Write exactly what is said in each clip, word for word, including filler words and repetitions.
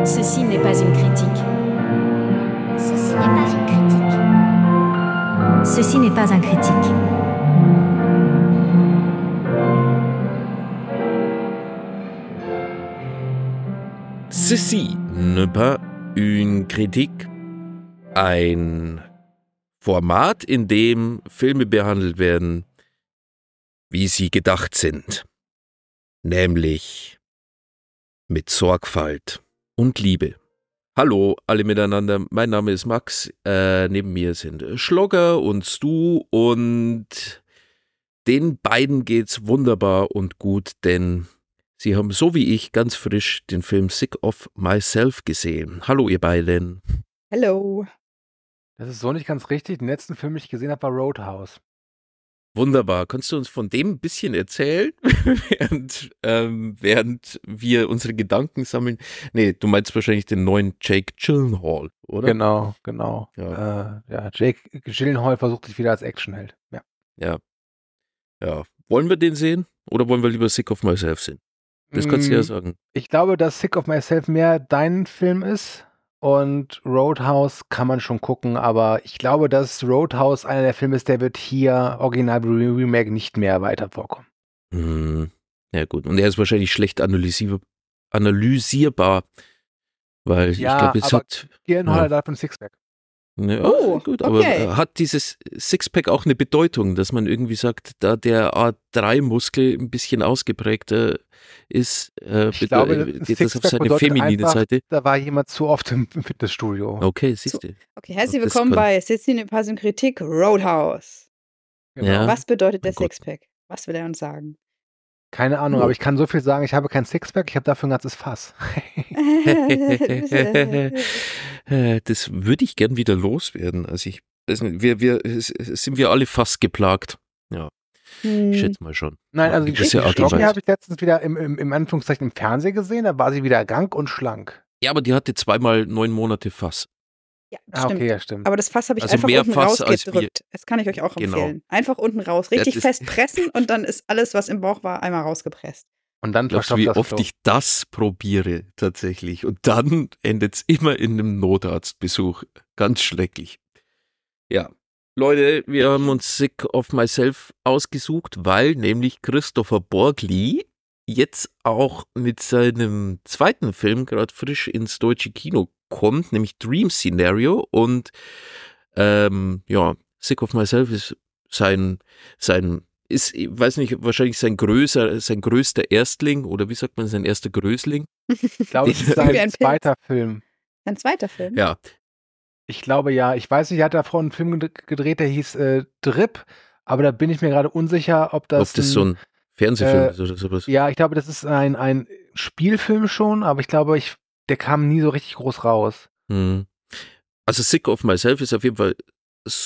Ceci n'est pas une critique. Ceci n'est pas une critique. Ceci n'est pas un critique. Ceci n'est pas une critique. Ein Format, in dem Filme behandelt werden, wie sie gedacht sind. Nämlich mit Sorgfalt und Liebe. Hallo alle miteinander, mein Name ist Max, äh, neben mir sind Schlogger und Stu und den beiden geht's wunderbar und gut, denn sie haben so wie ich ganz frisch den Film Sick of Myself gesehen. Hallo ihr beiden. Hello. Das ist so nicht ganz richtig. Den letzten Film, den ich gesehen habe, war Roadhouse. Wunderbar. Kannst du uns von dem ein bisschen erzählen, während, ähm, während wir unsere Gedanken sammeln? Nee, du meinst wahrscheinlich den neuen Jake Gyllenhaal, oder? Genau, genau. Ja. Äh, ja, Jake Gyllenhaal versucht sich wieder als Actionheld. Ja. Ja. Ja. Wollen wir den sehen oder wollen wir lieber Sick of Myself sehen? Das kannst du ja sagen. Ich glaube, dass Sick of Myself mehr dein Film ist und Roadhouse kann man schon gucken, aber ich glaube, dass Roadhouse einer der Filme ist, der wird hier Original Remake nicht mehr weiter vorkommen. Hm. Ja gut, und er ist wahrscheinlich schlecht analysier- analysierbar, weil Ja, ich glaube, es aber hat... Gyllenhaal Ja. hat ein Sixpack. Ja, Oh, gut, aber okay. äh, hat dieses Sixpack auch eine Bedeutung, dass man irgendwie sagt, da der A drei Muskel ein bisschen ausgeprägter ist, äh, Ich glaube, bedeu- das geht das auf Sixpack seine bedeutet feminine einfach, Seite? da war jemand zu oft im Fitnessstudio. Okay, siehst du. Okay, herzlich Das willkommen kann- bei Ceci n'est pas une critique, Roadhouse. Genau. Ja. Was bedeutet der Mein Gott. Sixpack? Was will er uns sagen? Keine Ahnung, Ja. aber ich kann so viel sagen, ich habe kein Sixpack, ich habe dafür ein ganzes Fass. Das würde ich gern wieder loswerden. Also ich, weiß nicht, wir, wir, es- es- sind wir alle fast geplagt? Ja, ich Hm, schätze mal schon. Nein, Auf also eine die gewisse Art und Stocki Weise. habe ich letztens wieder im, im, im Anführungszeichen im Fernsehen gesehen, da war sie wieder rank und schlank. Ja, aber die hatte zweimal neun Monate Fass. ja, Ah, stimmt. okay, ja, stimmt. Aber das Fass habe ich Also einfach mehr unten Fass als rausgedrückt. Das kann ich euch auch Genau. empfehlen. Einfach unten raus. Ja, Richtig das- fest pressen und dann ist alles, was im Bauch war, einmal rausgepresst. Und dann Glaubst du, verstopft wie das oft Klo. ich das probiere tatsächlich? Und dann endet es immer in einem Notarztbesuch. Ganz schrecklich. Ja. Leute, wir haben uns Sick of Myself ausgesucht, weil nämlich Christopher Borgli jetzt auch mit seinem zweiten Film gerade frisch ins deutsche Kino kommt, nämlich Dream Scenario. Und ähm, ja, Sick of Myself ist sein, sein ist, ich weiß nicht, wahrscheinlich sein größer, sein größter Erstling oder wie sagt man, sein erster Größling. Ich glaube, es ist Wie ein sein Pilz. zweiter Film. Ein zweiter Film. Ja, Ich glaube ja, ich weiß nicht, er hat davor einen Film ged- gedreht, der hieß äh, Drip, aber da bin ich mir gerade unsicher, ob das, ob das ein, so ein Fernsehfilm äh, ist oder sowas. ja, ich glaube, das ist ein, ein Spielfilm schon, aber ich glaube, ich, der kam nie so richtig groß raus. Hm. Also Sick of Myself ist auf jeden Fall s-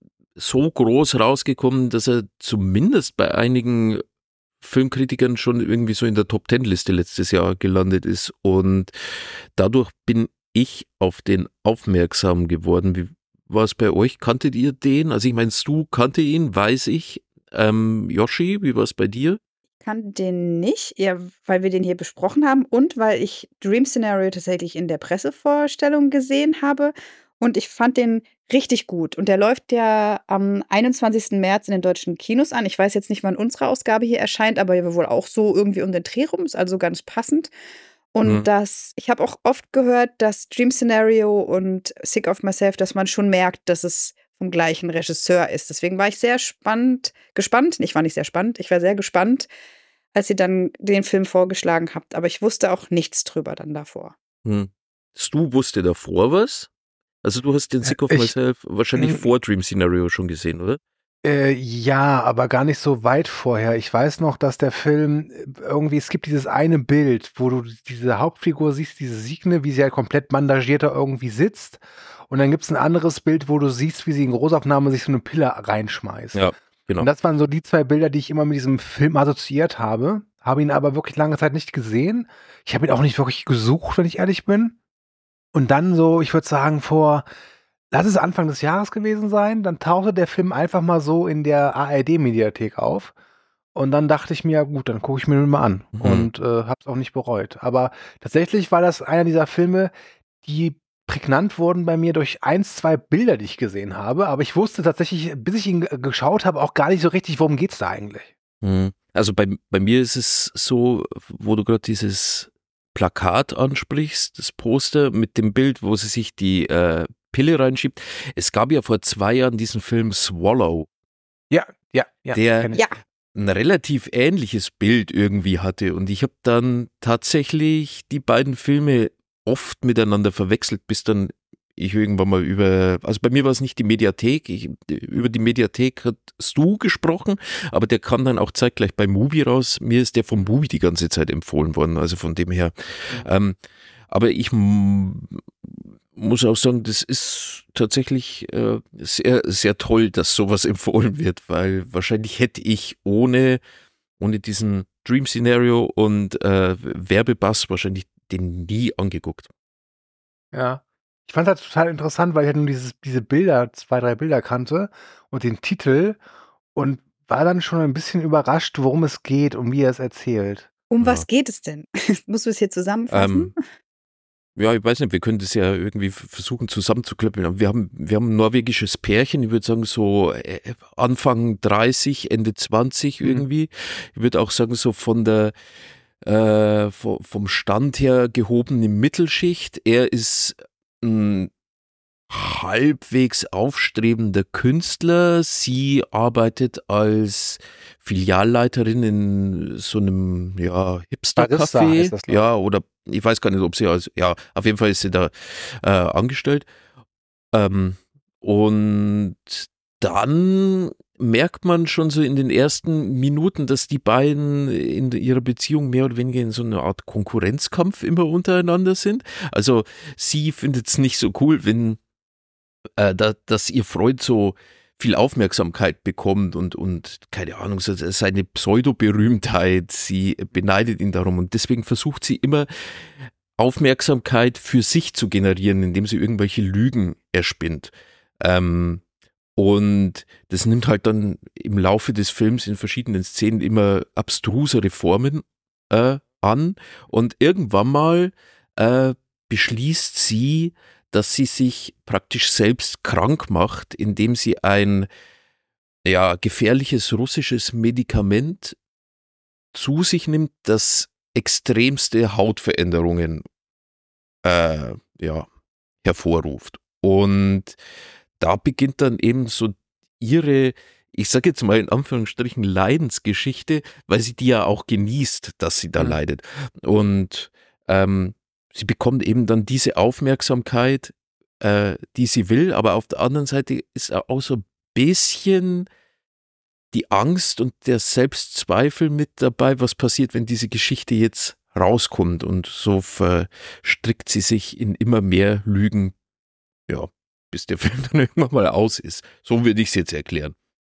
so groß rausgekommen, dass er zumindest bei einigen Filmkritikern schon irgendwie so in der Top-Ten-Liste letztes Jahr gelandet ist. Und dadurch bin ich auf den aufmerksam geworden. Wie war es bei euch? Kanntet ihr den? Also ich meine, Stu kannte ihn, weiß ich. Ähm, Yoshi, wie war es bei dir? Kann den nicht, eher weil wir den hier besprochen haben und weil ich Dream Scenario tatsächlich in der Pressevorstellung gesehen habe und ich fand den richtig gut. Und der läuft ja am einundzwanzigsten März in den deutschen Kinos an. Ich weiß jetzt nicht, wann unsere Ausgabe hier erscheint, aber ja wohl auch so irgendwie um den Dreh rum, ist also ganz passend. Und Mhm. das, ich habe auch oft gehört, dass Dream Scenario und Sick of Myself, dass man schon merkt, dass es vom gleichen Regisseur ist. Deswegen war ich sehr spannend, gespannt. Ich war nicht sehr spannend, ich war sehr gespannt, als ihr dann den Film vorgeschlagen habt. Aber ich wusste auch nichts drüber dann davor. Hm. Stu wusste davor was? Also du hast den Sick of Ich- Myself wahrscheinlich Hm. vor Dream Scenario schon gesehen, oder? Äh, ja, aber gar nicht so weit vorher. Ich weiß noch, dass der Film äh, irgendwie, es gibt dieses eine Bild, wo du diese Hauptfigur siehst, diese Signe, wie sie halt komplett bandagiert da irgendwie sitzt. Und dann gibt es ein anderes Bild, wo du siehst, wie sie in Großaufnahme sich so eine Pille reinschmeißt. Ja, genau. Und das waren so die zwei Bilder, die ich immer mit diesem Film assoziiert habe. Habe ihn aber wirklich lange Zeit nicht gesehen. Ich habe ihn auch nicht wirklich gesucht, wenn ich ehrlich bin. Und dann so, ich würde sagen, vor, lass es Anfang des Jahres gewesen sein, dann tauchte der Film einfach mal so in der A R D-Mediathek auf. Und dann dachte ich mir, ja gut, dann gucke ich mir den mal an. Mhm. Und äh, habe es auch nicht bereut. Aber tatsächlich war das einer dieser Filme, die prägnant wurden bei mir durch eins, zwei Bilder, die ich gesehen habe. Aber ich wusste tatsächlich, bis ich ihn g- geschaut habe, auch gar nicht so richtig, worum geht's da eigentlich. Mhm. Also bei, bei mir ist es so, wo du gerade dieses Plakat ansprichst, das Poster mit dem Bild, wo sie sich die äh, Pille reinschiebt. Es gab ja vor zwei Jahren diesen Film Swallow, Ja, ja, ja. Der- kenn ich. Ja. ein relativ ähnliches Bild irgendwie hatte. Und ich habe dann tatsächlich die beiden Filme oft miteinander verwechselt, bis dann ich irgendwann mal über, also bei mir war es nicht die Mediathek, ich, über die Mediathek hast du gesprochen, aber der kam dann auch zeitgleich bei Mubi raus. Mir ist der vom Mubi die ganze Zeit empfohlen worden, also von dem her. Ähm, aber ich m- muss auch sagen, das ist tatsächlich äh, sehr, sehr toll, dass sowas empfohlen wird, weil wahrscheinlich hätte ich ohne, ohne diesen Dream-Szenario und äh, Werbebass wahrscheinlich den nie angeguckt. Ja. Ich fand das total interessant, weil ich halt nur dieses, diese Bilder, zwei, drei Bilder kannte und den Titel und war dann schon ein bisschen überrascht, worum es geht und wie er es erzählt. Um Ja. was geht es denn? Musst du es hier zusammenfassen? Ähm, ja, ich weiß nicht, wir können das ja irgendwie f- versuchen zusammenzuklöppeln. Aber wir haben, wir haben ein norwegisches Pärchen, ich würde sagen so äh, Anfang dreißig, Ende zwanzig Mhm. irgendwie. Ich würde auch sagen so von der äh, vo- vom Stand her gehobene Mittelschicht. Er ist ein halbwegs aufstrebender Künstler. Sie arbeitet als Filialleiterin in so einem ja, Barista Hipster-Café. heißt das, glaub ich. Ja, oder ich weiß gar nicht, ob sie als, ja, auf jeden Fall ist sie da äh, angestellt. Ähm, und dann merkt man schon so in den ersten Minuten, dass die beiden in ihrer Beziehung mehr oder weniger in so einer Art Konkurrenzkampf immer untereinander sind. Also sie findet es nicht so cool, wenn äh, da, dass ihr Freund so viel Aufmerksamkeit bekommt und, und keine Ahnung, so seine Pseudo-Berühmtheit, sie beneidet ihn darum und deswegen versucht sie immer Aufmerksamkeit für sich zu generieren, indem sie irgendwelche Lügen erspinnt. Ähm, und das nimmt halt dann im Laufe des Films in verschiedenen Szenen immer abstrusere Formen äh, an und irgendwann mal äh, beschließt sie, dass sie sich praktisch selbst krank macht, indem sie ein ja, gefährliches russisches Medikament zu sich nimmt, das extremste Hautveränderungen äh, ja, hervorruft. Und da beginnt dann eben so ihre, ich sage jetzt mal in Anführungsstrichen, Leidensgeschichte, weil sie die ja auch genießt, dass sie da Mhm. leidet. Und ähm, sie bekommt eben dann diese Aufmerksamkeit, äh, die sie will, aber auf der anderen Seite ist auch so ein bisschen die Angst und der Selbstzweifel mit dabei, was passiert, wenn diese Geschichte jetzt rauskommt, und so verstrickt sie sich in immer mehr Lügen, ja, bis der Film dann irgendwann mal aus ist. So würde ich es jetzt erklären.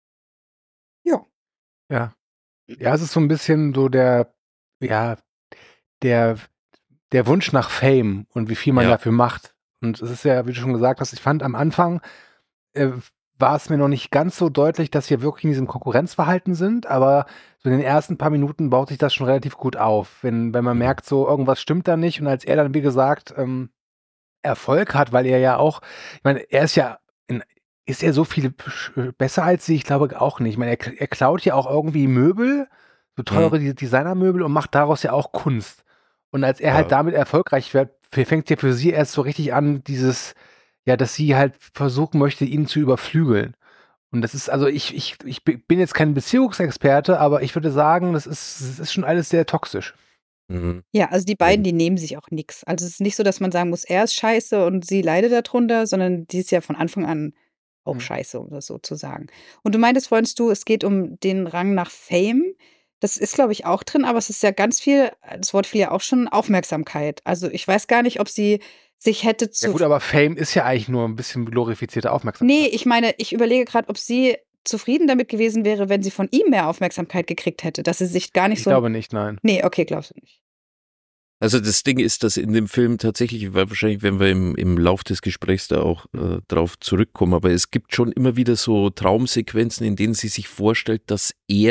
Ja. Ja. Ja, es ist so ein bisschen so der, ja, der, der Wunsch nach Fame und wie viel man Ja. dafür macht. Und es ist ja, wie du schon gesagt hast, ich fand am Anfang äh, war es mir noch nicht ganz so deutlich, dass wir wirklich in diesem Konkurrenzverhalten sind, aber so in den ersten paar Minuten baut sich das schon relativ gut auf. Wenn, wenn man Mhm. merkt, so irgendwas stimmt da nicht und als er dann, wie gesagt, ähm, Erfolg hat, weil er ja auch, ich meine, er ist ja, in, ist er so viel sch- besser als sie? Ich glaube auch nicht. Ich meine, er, er klaut ja auch irgendwie Möbel, so teure Mhm. die Designermöbel und macht daraus ja auch Kunst. Und als er halt Ja. damit erfolgreich wird, fängt ja für sie erst so richtig an, dieses, ja, dass sie halt versuchen möchte, ihn zu überflügeln. Und das ist, also ich, ich, ich bin jetzt kein Beziehungsexperte, aber ich würde sagen, das ist, das ist schon alles sehr toxisch. Mhm. Ja, also die beiden, die nehmen sich auch nichts. Also es ist nicht so, dass man sagen muss, er ist scheiße und sie leidet darunter, sondern die ist ja von Anfang an auch Mhm. scheiße, um das so zu sagen. Und du meintest vorhin, du, es geht um den Rang nach Fame. Das ist, glaube ich, auch drin, aber es ist ja ganz viel, das Wort fiel ja auch schon, Aufmerksamkeit. Also ich weiß gar nicht, ob sie sich hätte zu. Ja gut, aber Fame ist ja eigentlich nur ein bisschen glorifizierte Aufmerksamkeit. Nee, ich meine, ich überlege gerade, ob sie zufrieden damit gewesen wäre, wenn sie von ihm mehr Aufmerksamkeit gekriegt hätte, dass sie sich gar nicht Ich so. glaube nicht, nein. Nee, okay, glaubst du nicht. Also das Ding ist, dass in dem Film tatsächlich, weil wahrscheinlich, wenn wir im, im Lauf des Gesprächs da auch äh, drauf zurückkommen, aber es gibt schon immer wieder so Traumsequenzen, in denen sie sich vorstellt, dass er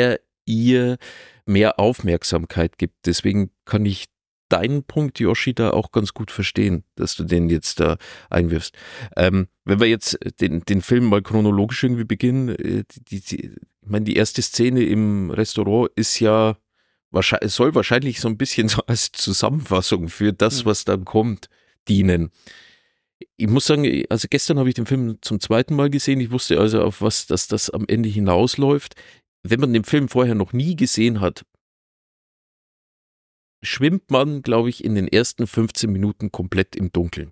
ihr mehr Aufmerksamkeit gibt. Deswegen kann ich deinen Punkt, Yoshi, da auch ganz gut verstehen, dass du den jetzt da einwirfst. Ähm, wenn wir jetzt den, den Film mal chronologisch irgendwie beginnen, äh, die, die, ich meine, die erste Szene im Restaurant ist ja, wahrscheinlich, soll wahrscheinlich so ein bisschen so als Zusammenfassung für das, was dann kommt, dienen. Ich muss sagen, also gestern habe ich den Film zum zweiten Mal gesehen. Ich wusste also, auf was dass das am Ende hinausläuft. Wenn man den Film vorher noch nie gesehen hat, schwimmt man, glaube ich, in den ersten fünfzehn Minuten komplett im Dunkeln.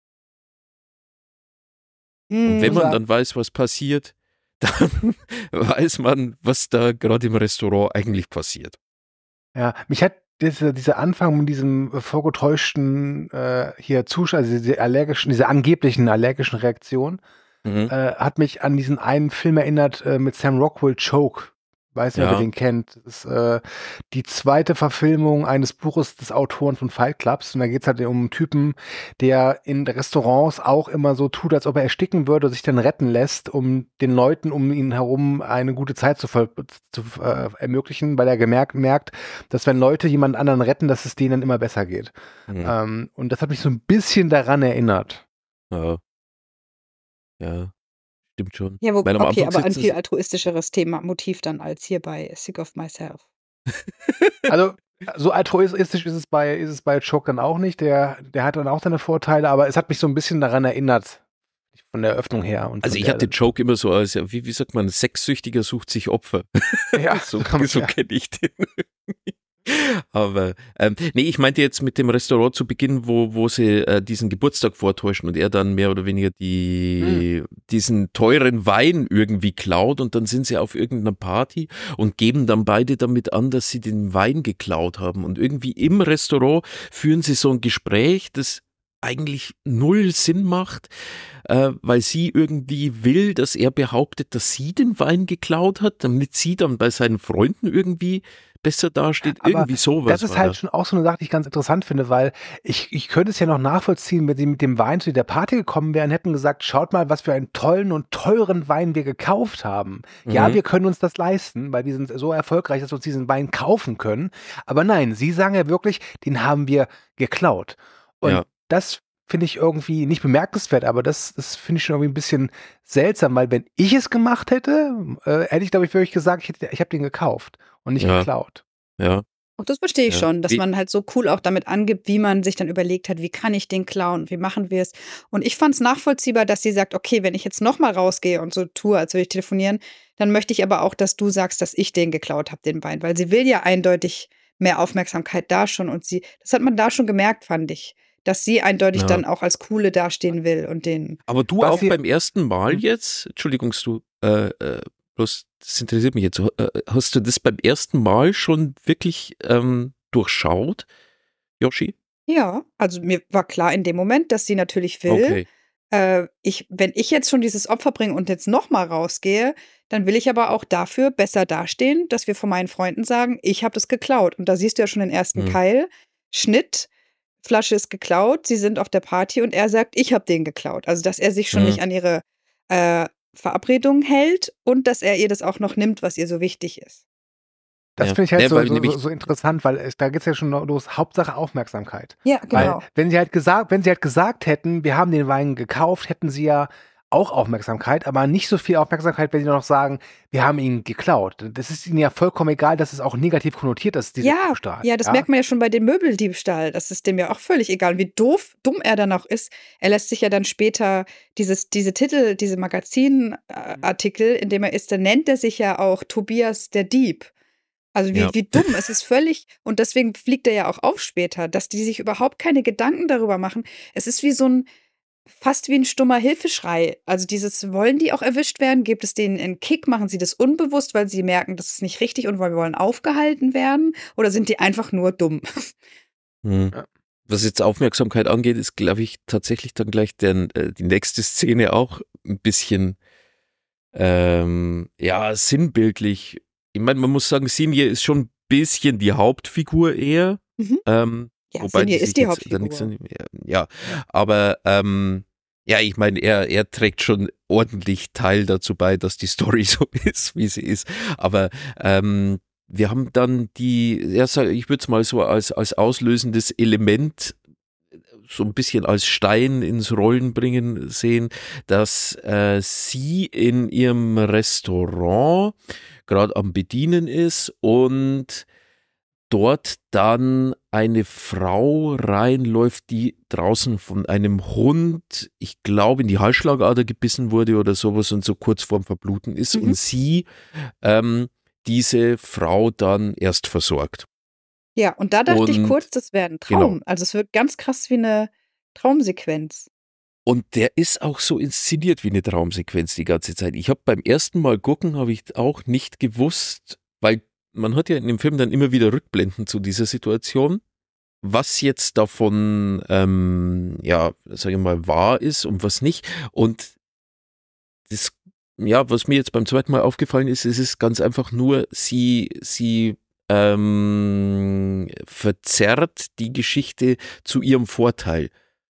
Und wenn man dann weiß, was passiert, dann weiß man, was da gerade im Restaurant eigentlich passiert. Ja, mich hat diese, dieser Anfang mit diesem äh, vorgetäuschten äh, hier Zuschauer, also diese allergischen, diese angeblichen allergischen Reaktion, Mhm. äh, hat mich an diesen einen Film erinnert äh, mit Sam Rockwell, Choke. Weiß nicht, ob Ja. ihr den kennt. Das ist äh, die zweite Verfilmung eines Buches des Autoren von Fight Clubs. Und da geht es halt um einen Typen, der in Restaurants auch immer so tut, als ob er ersticken würde und sich dann retten lässt, um den Leuten um ihn herum eine gute Zeit zu, ver zu äh, ermöglichen, weil er gemerkt merkt, dass wenn Leute jemand anderen retten, dass es denen dann immer besser geht. Mhm. Ähm, und das hat mich so ein bisschen daran erinnert. Ja. Ja, stimmt schon. Ja, wo, Weil am okay, Anfang aber ein sitzen viel sie- altruistischeres Thema, Motiv dann als hier bei Sick of Myself. Also so altruistisch ist es bei ist es bei Choke dann auch nicht. Der der hat dann auch seine Vorteile, aber es hat mich so ein bisschen daran erinnert von der Eröffnung her. Und Also von ich der, hatte Joke immer so als, ja, wie, wie sagt man, Sexsüchtiger sucht sich Opfer. ja, so kommt, so ja. kenne ich den. Aber ähm, nee, ich meinte jetzt mit dem Restaurant zu Beginn, wo, wo sie äh, diesen Geburtstag vortäuschen und er dann mehr oder weniger die, diesen teuren Wein irgendwie klaut und dann sind sie auf irgendeiner Party und geben dann beide damit an, dass sie den Wein geklaut haben. Und irgendwie im Restaurant führen sie so ein Gespräch, das eigentlich null Sinn macht, äh, weil sie irgendwie will, dass er behauptet, dass sie den Wein geklaut hat, damit sie dann bei seinen Freunden irgendwie besser dasteht. Aber irgendwie sowas. Das ist war halt da. schon auch so eine Sache, die ich ganz interessant finde, weil ich, ich könnte es ja noch nachvollziehen, wenn sie mit dem Wein zu der Party gekommen wären, hätten gesagt, schaut mal, was für einen tollen und teuren Wein wir gekauft haben. Ja, Mhm. wir können uns das leisten, weil wir sind so erfolgreich, dass wir uns diesen Wein kaufen können. Aber nein, sie sagen ja wirklich, den haben wir geklaut. Und Ja. das finde ich irgendwie nicht bemerkenswert, aber das, das finde ich schon irgendwie ein bisschen seltsam, weil wenn ich es gemacht hätte, äh, hätte ich, glaube ich, wirklich gesagt, ich, hätte- ich habe den gekauft und nicht Ja. geklaut. Ja. Auch das verstehe ich Ja. schon, dass Wie- man halt so cool auch damit angibt, wie man sich dann überlegt hat, wie kann ich den klauen, wie machen wir es. Und ich fand es nachvollziehbar, dass sie sagt, okay, wenn ich jetzt nochmal rausgehe und so tue, als würde ich telefonieren, dann möchte ich aber auch, dass du sagst, dass ich den geklaut habe, den Wein. Weil sie will ja eindeutig mehr Aufmerksamkeit da schon. Und sie, das hat man da schon gemerkt, fand ich, dass sie eindeutig Ja. dann auch als Coole dastehen will und den. Aber du Was auch wir- beim ersten Mal Hm. jetzt, Entschuldigung, du, äh, äh, bloß, das interessiert mich jetzt, äh, hast du das beim ersten Mal schon wirklich ähm, durchschaut, Yoshi? Ja, also mir war klar in dem Moment, dass sie natürlich will, Okay. äh, ich, wenn ich jetzt schon dieses Opfer bringe und jetzt nochmal rausgehe, dann will ich aber auch dafür besser dastehen, dass wir von meinen Freunden sagen, ich habe das geklaut. Und da siehst du ja schon den ersten Mhm. Keil. Schnitt, Flasche ist geklaut, sie sind auf der Party und er sagt, ich habe den geklaut. Also, dass er sich schon Mhm. nicht an ihre äh, Verabredungen hält und dass er ihr das auch noch nimmt, was ihr so wichtig ist. Das Ja. finde ich halt Ja, so, weil so, nämlich- so, so interessant, weil es, da geht es ja schon los, Hauptsache Aufmerksamkeit. Ja, genau. Weil wenn sie halt gesagt, wenn sie halt gesagt hätten, wir haben den Wein gekauft, hätten sie ja auch Aufmerksamkeit, aber nicht so viel Aufmerksamkeit, wenn sie noch sagen, wir haben ihn geklaut. Das ist ihnen ja vollkommen egal, dass es auch negativ konnotiert ist, dieser Ja, Diebstahl. ja, das merkt man ja schon bei dem Möbeldiebstahl. Das ist dem ja auch völlig egal, wie doof, dumm er dann auch ist. Er lässt sich ja dann später dieses, diese Titel, diese Magazinartikel, in dem er ist, dann nennt er sich ja auch Tobias der Dieb. Also wie, Ja. wie dumm. Es ist völlig, und deswegen fliegt er ja auch auf später, dass die sich überhaupt keine Gedanken darüber machen. Es ist wie so ein, fast wie ein stummer Hilfeschrei. Also dieses, wollen die auch erwischt werden? Gibt es denen einen Kick? Machen sie das unbewusst, weil sie merken, das ist nicht richtig und weil wir wollen aufgehalten werden? Oder sind die einfach nur dumm? Mhm. Ja. Was jetzt Aufmerksamkeit angeht, ist, glaube ich, tatsächlich dann gleich der, äh, die nächste Szene auch ein bisschen ähm, ja, sinnbildlich. Ich meine, man muss sagen, Sinje ist schon ein bisschen die Hauptfigur eher. Mhm. Ähm, Ja, wobei Sinje sich ist die jetzt Hauptfigur. da nichts an- ja, aber ähm, ja, ich meine, er, er trägt schon ordentlich Teil dazu bei, dass die Story so ist, wie sie ist. Aber ähm, wir haben dann die, ja, sag- ich würde es mal so als, als auslösendes Element so ein bisschen als Stein ins Rollen bringen sehen, dass äh, sie in ihrem Restaurant gerade am Bedienen ist und dort dann eine Frau reinläuft, die draußen von einem Hund, ich glaube, in die Halsschlagader gebissen wurde oder sowas und so kurz vorm Verbluten ist Mhm. und sie ähm, diese Frau dann erst versorgt. Ja, und da dachte ich Und kurz, das wäre ein genau. Traum. Also es wird ganz krass wie eine Traumsequenz. Und der ist auch so inszeniert wie eine Traumsequenz die ganze Zeit. Ich habe beim ersten Mal gucken, habe ich auch nicht gewusst, weil man hat ja in dem Film dann immer wieder Rückblenden zu dieser Situation, was jetzt davon, ähm, ja, sage ich mal, wahr ist und was nicht. Und das, ja, was mir jetzt beim zweiten Mal aufgefallen ist, es ist ganz einfach nur, sie, sie ähm, verzerrt die Geschichte zu ihrem Vorteil.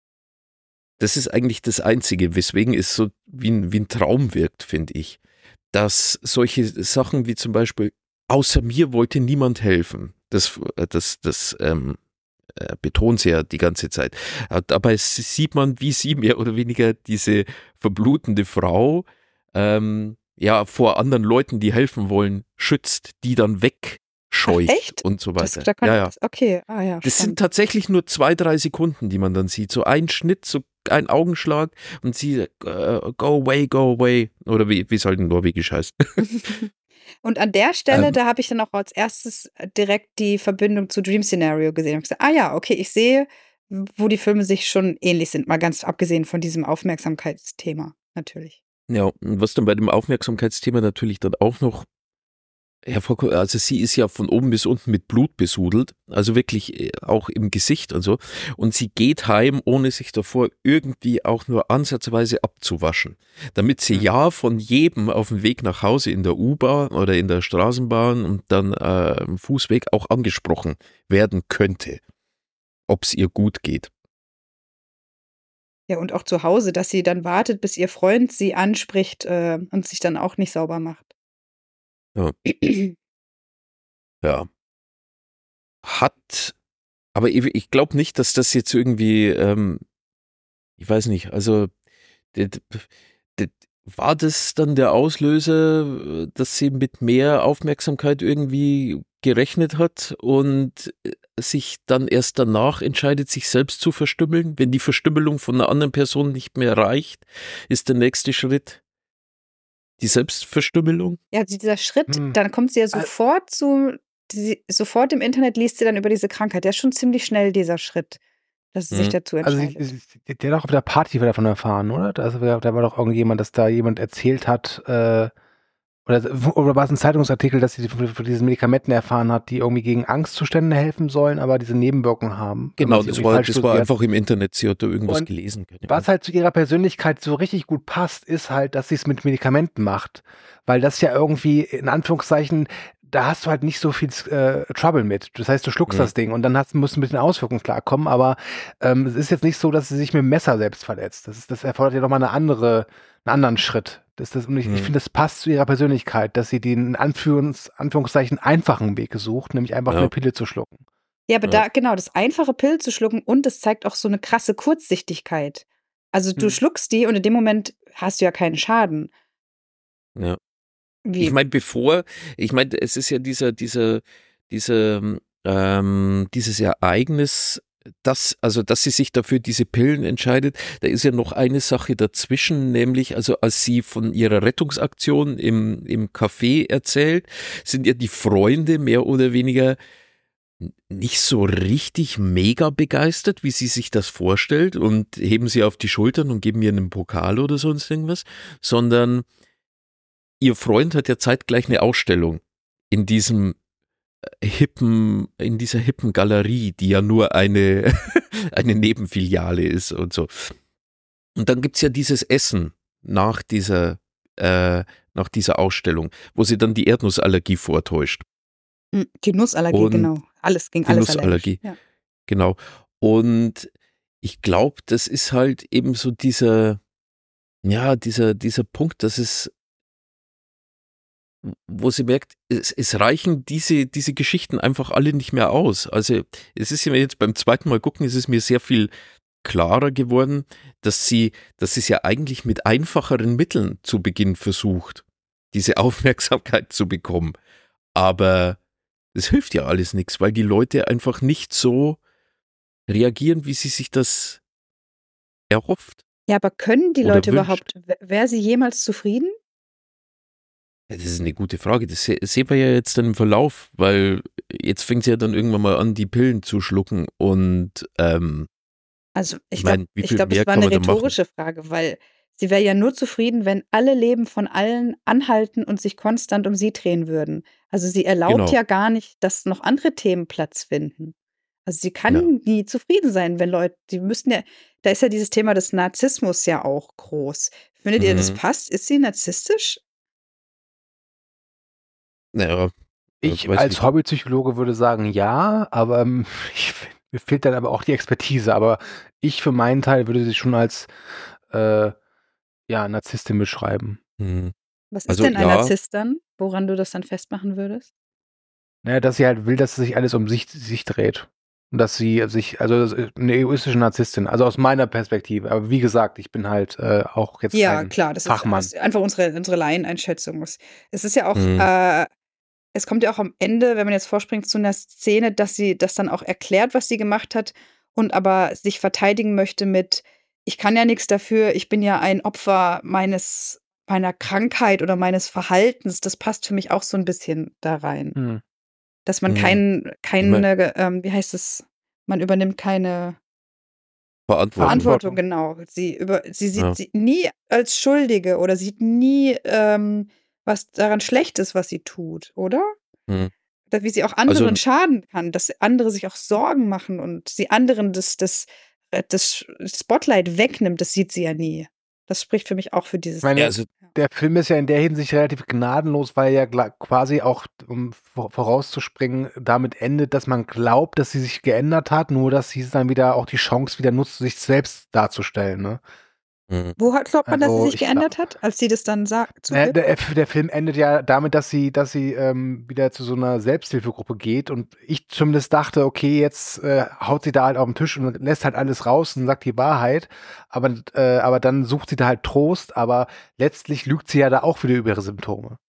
Das ist eigentlich das Einzige, weswegen es so wie ein, wie ein Traum wirkt, finde ich. Dass solche Sachen wie zum Beispiel, außer mir wollte niemand helfen. Das, das, das ähm, äh, betont sie ja die ganze Zeit. Äh, Dabei sieht man, wie sie mehr oder weniger diese verblutende Frau ähm, ja vor anderen Leuten, die helfen wollen, schützt, die dann Ach, wegscheucht echt? und so Das, weiter. da kann, Ja, ja. das, okay, ah ja, Das sind spannend. tatsächlich nur zwei, drei Sekunden, die man dann sieht. So ein Schnitt, so ein Augenschlag und sie äh, go away, go away. Oder wie wie es halt in Norwegisch heißt. Und an der Stelle, Ähm, da habe ich dann auch als erstes direkt die Verbindung zu Dream Scenario gesehen. Ich habe gesagt, ah ja, okay, ich sehe, wo die Filme sich schon ähnlich sind, mal ganz abgesehen von diesem Aufmerksamkeitsthema, natürlich. ja, und was dann bei dem Aufmerksamkeitsthema natürlich dann auch noch hervorkommt, also sie ist ja von oben bis unten mit Blut besudelt, also wirklich äh, auch im Gesicht und so. Und sie geht heim, ohne sich davor irgendwie auch nur ansatzweise abzuwaschen. Damit sie Hm. ja von jedem auf dem Weg nach Hause in der U-Bahn oder in der Straßenbahn und dann äh, am Fußweg auch angesprochen werden könnte, ob es ihr gut geht. Ja, und auch zu Hause, dass sie dann wartet, bis ihr Freund sie anspricht äh, und sich dann auch nicht sauber macht. Ja, ja. Hat, aber ich, ich glaube nicht, dass das jetzt irgendwie, ähm, ich weiß nicht, also d- d- d- war das dann der Auslöser, äh, dass sie mit mehr Aufmerksamkeit irgendwie gerechnet hat und äh, sich dann erst danach entscheidet, sich selbst zu verstümmeln? Wenn die Verstümmelung von einer anderen Person nicht mehr reicht, ist der nächste Schritt die Selbstverstümmelung? Ja, dieser Schritt, Hm. dann kommt sie ja Al- sofort zu, die, sofort im Internet liest sie dann über diese Krankheit. Der ist schon ziemlich schnell, dieser Schritt, dass sie sich Hm. dazu Also sie, entscheidet. sie, der hat doch auf der Party davon erfahren, oder? Also da da war doch irgendjemand, dass da jemand erzählt hat, äh, oder, oder war es ein Zeitungsartikel, dass sie von von diesen Medikamenten erfahren hat, die irgendwie gegen Angstzustände helfen sollen, aber diese Nebenwirkungen haben, wenn man Genau, sie das irgendwie war, falsch das war dosiert. einfach im Internet, sie hat da irgendwas Und gelesen können. was halt zu ihrer Persönlichkeit so richtig gut passt, ist halt, dass sie es mit Medikamenten macht. Weil das ja irgendwie, in Anführungszeichen, da hast du halt nicht so viel äh, Trouble mit. Das heißt, du schluckst Mhm. das Ding und dann hast, musst du mit den Auswirkungen klarkommen. Aber ähm, es ist jetzt nicht so, dass sie sich mit dem Messer selbst verletzt. Das, ist, das erfordert ja nochmal eine andere, einen anderen Schritt. Das, das, und ich, ich Mhm. finde, das passt zu ihrer Persönlichkeit, dass sie den in Anführungs, Anführungszeichen einfachen Weg gesucht, nämlich einfach Ja. eine Pille zu schlucken. Ja, aber Ja. da, genau, das einfache Pill zu schlucken und es zeigt auch so eine krasse Kurzsichtigkeit. Also du Hm. schluckst die und in dem Moment hast du ja keinen Schaden. Ja. Ich Wie? meine, bevor, ich meine, es ist ja dieser, dieser, dieser, ähm, dieses Ereignis, dass, also, dass sie sich dafür diese Pillen entscheidet, da ist ja noch eine Sache dazwischen, nämlich, also, als sie von ihrer Rettungsaktion im, im Café erzählt, sind ja die Freunde mehr oder weniger nicht so richtig mega begeistert, wie sie sich das vorstellt und heben sie auf die Schultern und geben ihr einen Pokal oder sonst irgendwas, sondern ihr Freund hat ja zeitgleich eine Ausstellung in diesem äh, hippen, in dieser hippen Galerie, die ja nur eine, eine Nebenfiliale ist und so. Und dann gibt's ja dieses Essen nach dieser, äh, nach dieser Ausstellung, wo sie dann die Erdnussallergie vortäuscht. Hm, Die Nussallergie, Und genau. Alles gegen die alles allergisch. Nussallergie, Ja. genau. Und ich glaube, das ist halt eben so dieser, ja, dieser, dieser Punkt, dass es wo sie merkt, es, es reichen diese, diese Geschichten einfach alle nicht mehr aus. Also es ist mir jetzt beim zweiten Mal gucken, es ist mir sehr viel klarer geworden, dass sie, dass sie es ja eigentlich mit einfacheren Mitteln zu Beginn versucht, diese Aufmerksamkeit zu bekommen. Aber das hilft ja alles nichts, weil die Leute einfach nicht so reagieren, wie sie sich das erhofft. Ja, aber können die Oder Leute wünscht. überhaupt, w- wäre sie jemals zufrieden? Ja, das ist eine gute Frage. Das se- sehen wir ja jetzt dann im Verlauf, weil jetzt fängt sie ja dann irgendwann mal an, die Pillen zu schlucken. Und ähm, Also ich ich glaube, meine, wie ich viel glaube, mehr es war kann eine man da machen? rhetorische Frage, weil sie wäre ja nur zufrieden, wenn alle Leben von allen anhalten und sich konstant um sie drehen würden. Also sie erlaubt Genau. ja gar nicht, dass noch andere Themen Platz finden. Also sie kann Ja. nie zufrieden sein, wenn Leute, die müssten ja, da ist ja dieses Thema des Narzissmus ja auch groß. Findet ihr, das Mhm. passt? Ist sie narzisstisch? Naja, Ich weiß als nicht. Hobbypsychologe würde sagen, ja, aber ähm, ich, find- mir fehlt dann aber auch die Expertise. Aber ich für meinen Teil würde sie schon als äh, ja, Narzisstin beschreiben. Mhm. Was ist Also denn ein ja, Narzisst dann, woran du das dann festmachen würdest? Naja, dass sie halt will, dass sich alles um sich, sich dreht. Und dass sie sich, also das ist eine egoistische Narzisstin, also aus meiner Perspektive. Aber wie gesagt, ich bin halt äh, auch jetzt Ja, kein klar, das ist, Fachmann. das ist einfach unsere, unsere Laieneinschätzung. Es es ist ja auch, Mhm. äh, es kommt ja auch am Ende, wenn man jetzt vorspringt zu einer Szene, dass sie das dann auch erklärt, was sie gemacht hat und aber sich verteidigen möchte mit, ich kann ja nichts dafür, ich bin ja ein Opfer meines, meiner Krankheit oder meines Verhaltens. Das passt für mich auch so ein bisschen da rein. Hm. Dass man Mhm. kein, Ich mein, keine, ähm, wie heißt es, man übernimmt keine Verantwortung. Verantwortung, genau. Sie, über, sie sieht Ja. sie nie als Schuldige oder sieht nie, ähm, was daran schlecht ist, was sie tut, oder? Mhm. Da, wie sie auch Also anderen schaden kann, dass andere sich auch Sorgen machen und sie anderen das, das, äh, das Spotlight wegnimmt, das sieht sie ja nie. Das spricht für mich auch für dieses. Ich meine, ja, also der Film ist ja in der Hinsicht relativ gnadenlos, weil er ja gla- quasi auch, um vor- vorauszuspringen, damit endet, dass man glaubt, dass sie sich geändert hat, nur dass sie dann wieder auch die Chance wieder nutzt, sich selbst darzustellen. Ne? mhm. Wo hat- glaubt man, dass Also sie sich ich geändert hat, als sie das dann sagt? Naja, Zugibt? der, der Film endet ja damit, dass sie, dass sie ähm, wieder zu so einer Selbsthilfegruppe geht und ich zumindest dachte, okay, jetzt äh, haut sie da halt auf den Tisch und lässt halt alles raus und sagt die Wahrheit, aber, äh, aber dann sucht sie da halt Trost, aber letztlich lügt sie ja da auch wieder über ihre Symptome.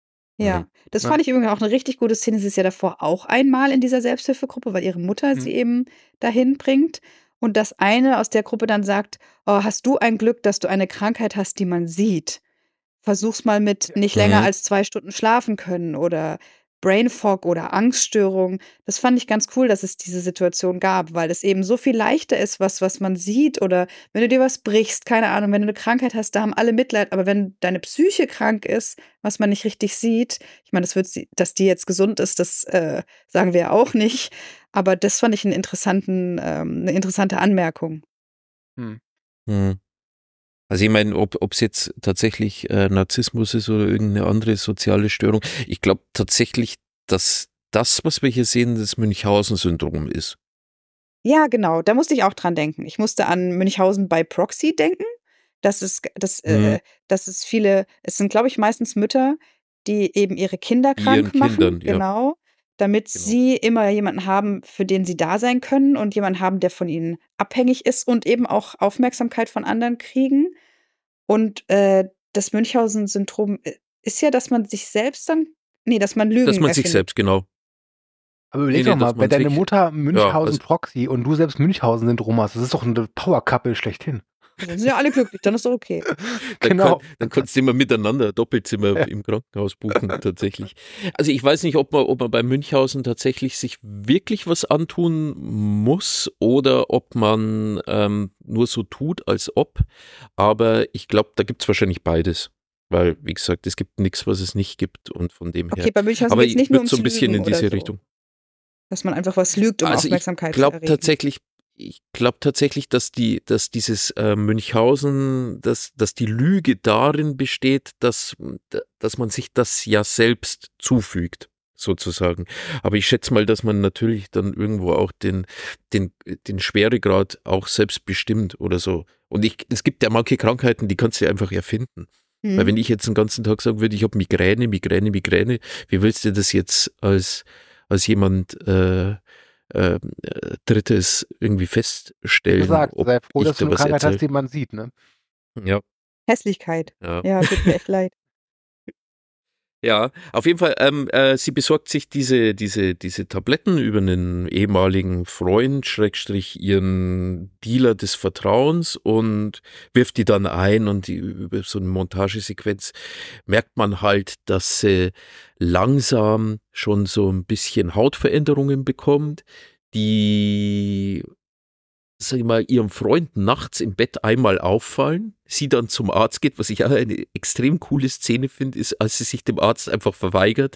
Ja, Mhm. das Ja. fand ich übrigens auch eine richtig gute Szene. Sie ist ja davor auch einmal in dieser Selbsthilfegruppe, weil ihre Mutter Mhm. sie eben dahin bringt. Und das eine aus der Gruppe dann sagt, oh, hast du ein Glück, dass du eine Krankheit hast, die man sieht. Versuch's mal mit nicht länger Mhm. als zwei Stunden schlafen können oder Brain Fog oder Angststörung. Das fand ich ganz cool, dass es diese Situation gab, weil es eben so viel leichter ist, was, was man sieht oder wenn du dir was brichst, keine Ahnung, wenn du eine Krankheit hast, da haben alle Mitleid, aber wenn deine Psyche krank ist, was man nicht richtig sieht, ich meine, das wird sie, dass die jetzt gesund ist, das äh, sagen wir ja auch nicht, aber das fand ich einen interessanten, ähm, eine interessante Anmerkung. Hm. Mhm. Also ich meine, ob es jetzt tatsächlich äh, Narzissmus ist oder irgendeine andere soziale Störung, ich glaube tatsächlich, dass das, was wir hier sehen, das Münchhausen-Syndrom ist. Ja, genau, da musste ich auch dran denken. Ich musste an Münchhausen by Proxy denken. Das ist, das, Mhm. äh, das ist viele, es sind, glaube ich, meistens Mütter, die eben ihre Kinder Die ihren krank machen, Kindern, ja. genau, damit Genau. sie immer jemanden haben, für den sie da sein können und jemanden haben, der von ihnen abhängig ist und eben auch Aufmerksamkeit von anderen kriegen. Und äh, das Münchhausen-Syndrom äh, ist ja, dass man sich selbst dann, nee, dass man Lügen Dass man sich erfindet. selbst, genau. Aber überleg Nee, nee, doch mal, dass man wenn deine sich- Mutter Münchhausen also- Proxy und du selbst Münchhausen-Syndrom hast, das ist doch eine Power-Couple schlechthin. Dann sind ja alle glücklich, dann ist doch okay. Dann, Genau. kann, dann kannst du immer miteinander Doppelzimmer Ja. im Krankenhaus buchen, tatsächlich. Also ich weiß nicht, ob man, ob man bei Münchhausen tatsächlich sich wirklich was antun muss oder ob man ähm, nur so tut, als ob. Aber ich glaube, da gibt es wahrscheinlich beides. Weil, wie gesagt, es gibt nichts, was es nicht gibt und von dem her. Okay, bei Münchhausen Aber geht es ich nicht nur würde ums so ein bisschen Lügen in diese oder so. Richtung. Dass man einfach was lügt, um Also ich Aufmerksamkeit zu glaube erregen. tatsächlich, ich glaube tatsächlich, dass die, dass dieses äh, Münchhausen, dass, dass die Lüge darin besteht, dass, dass man sich das ja selbst zufügt, sozusagen. Aber ich schätze mal, dass man natürlich dann irgendwo auch den, den, den Schweregrad auch selbst bestimmt oder so. Und ich, es gibt ja manche Krankheiten, die kannst du einfach erfinden. Weil Hm. wenn ich jetzt den ganzen Tag sagen würde, ich habe Migräne, Migräne, Migräne, wie willst du das jetzt als, als jemand äh, äh, Drittes irgendwie Wie feststellen, gesagt, ob sei froh, ich dass du da eine was Krankheit hast, erzähle? die man sieht, ne? Ja, Hässlichkeit. ja. Ja, tut mir echt leid. Ja, auf jeden Fall, ähm, äh, sie besorgt sich diese, diese, diese Tabletten über einen ehemaligen Freund, Schrägstrich ihren Dealer des Vertrauens und wirft die dann ein und die, über so eine Montagesequenz merkt man halt, dass sie langsam schon so ein bisschen Hautveränderungen bekommt, die, sag ich mal, ihrem Freund nachts im Bett einmal auffallen, sie dann zum Arzt geht, was ich auch eine extrem coole Szene finde, ist, als sie sich dem Arzt einfach verweigert,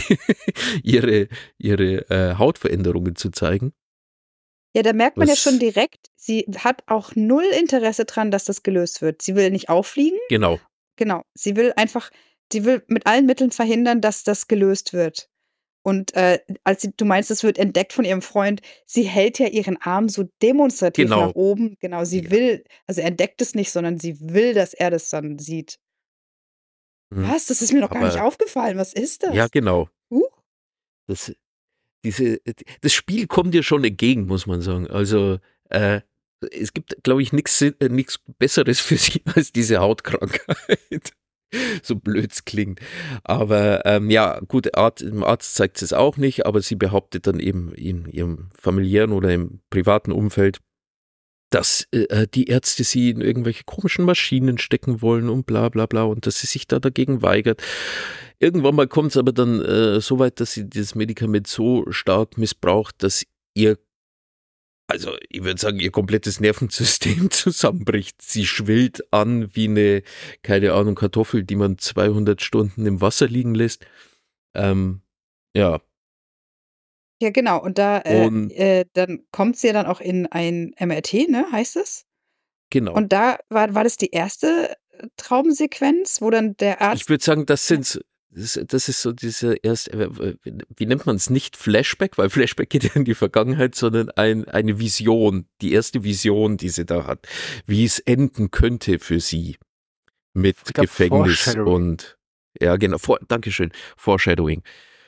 ihre, ihre äh, Hautveränderungen zu zeigen. Ja, da merkt man ja schon Was, direkt, sie hat auch null Interesse dran, dass das gelöst wird. Sie will nicht auffliegen. genau, Genau. Sie will einfach, sie will mit allen Mitteln verhindern, dass das gelöst wird. Und äh, als sie, du meinst, es wird entdeckt von ihrem Freund, sie hält ja ihren Arm so demonstrativ nach genau, oben. Genau, sie ja. will, also er entdeckt es nicht, sondern sie will, dass er das dann sieht. Mhm. Was? Das ist mir noch gar nicht Aber aufgefallen. Was ist ja, das? genau. Huch. Das, diese, das Spiel kommt dir schon entgegen, muss man sagen. Also, äh, es gibt, glaube ich, nichts nichts Besseres für sie als diese Hautkrankheit. So blöd es klingt. Aber ähm, ja, gut, Arzt, im Arzt zeigt es auch nicht, aber sie behauptet dann eben in ihrem familiären oder im privaten Umfeld, dass äh, die Ärzte sie in irgendwelche komischen Maschinen stecken wollen und bla bla bla und dass sie sich da dagegen weigert. Irgendwann mal kommt es aber dann äh, so weit, dass sie das Medikament so stark missbraucht, dass ihr, also ich würde sagen, ihr komplettes Nervensystem zusammenbricht. Sie schwillt an wie eine, keine Ahnung, Kartoffel, die man zweihundert Stunden im Wasser liegen lässt. Ähm, ja, Ja, genau. Und da, äh, und äh, dann kommt sie ja dann auch in ein M R T, ne, heißt es? genau. Und da war, war das die erste äh, Traumsequenz, wo dann der Ich Arzt. würde sagen, das Ja. sind so- das, das ist so diese erste, äh, wie nennt man es, nicht Flashback, weil Flashback geht ja in die Vergangenheit, sondern ein, eine Vision, die erste Vision, die sie da hat, wie es enden könnte für sie mit Ich glaube, Gefängnis Foreshadowing. und, ja genau, vor, Dankeschön, Foreshadowing.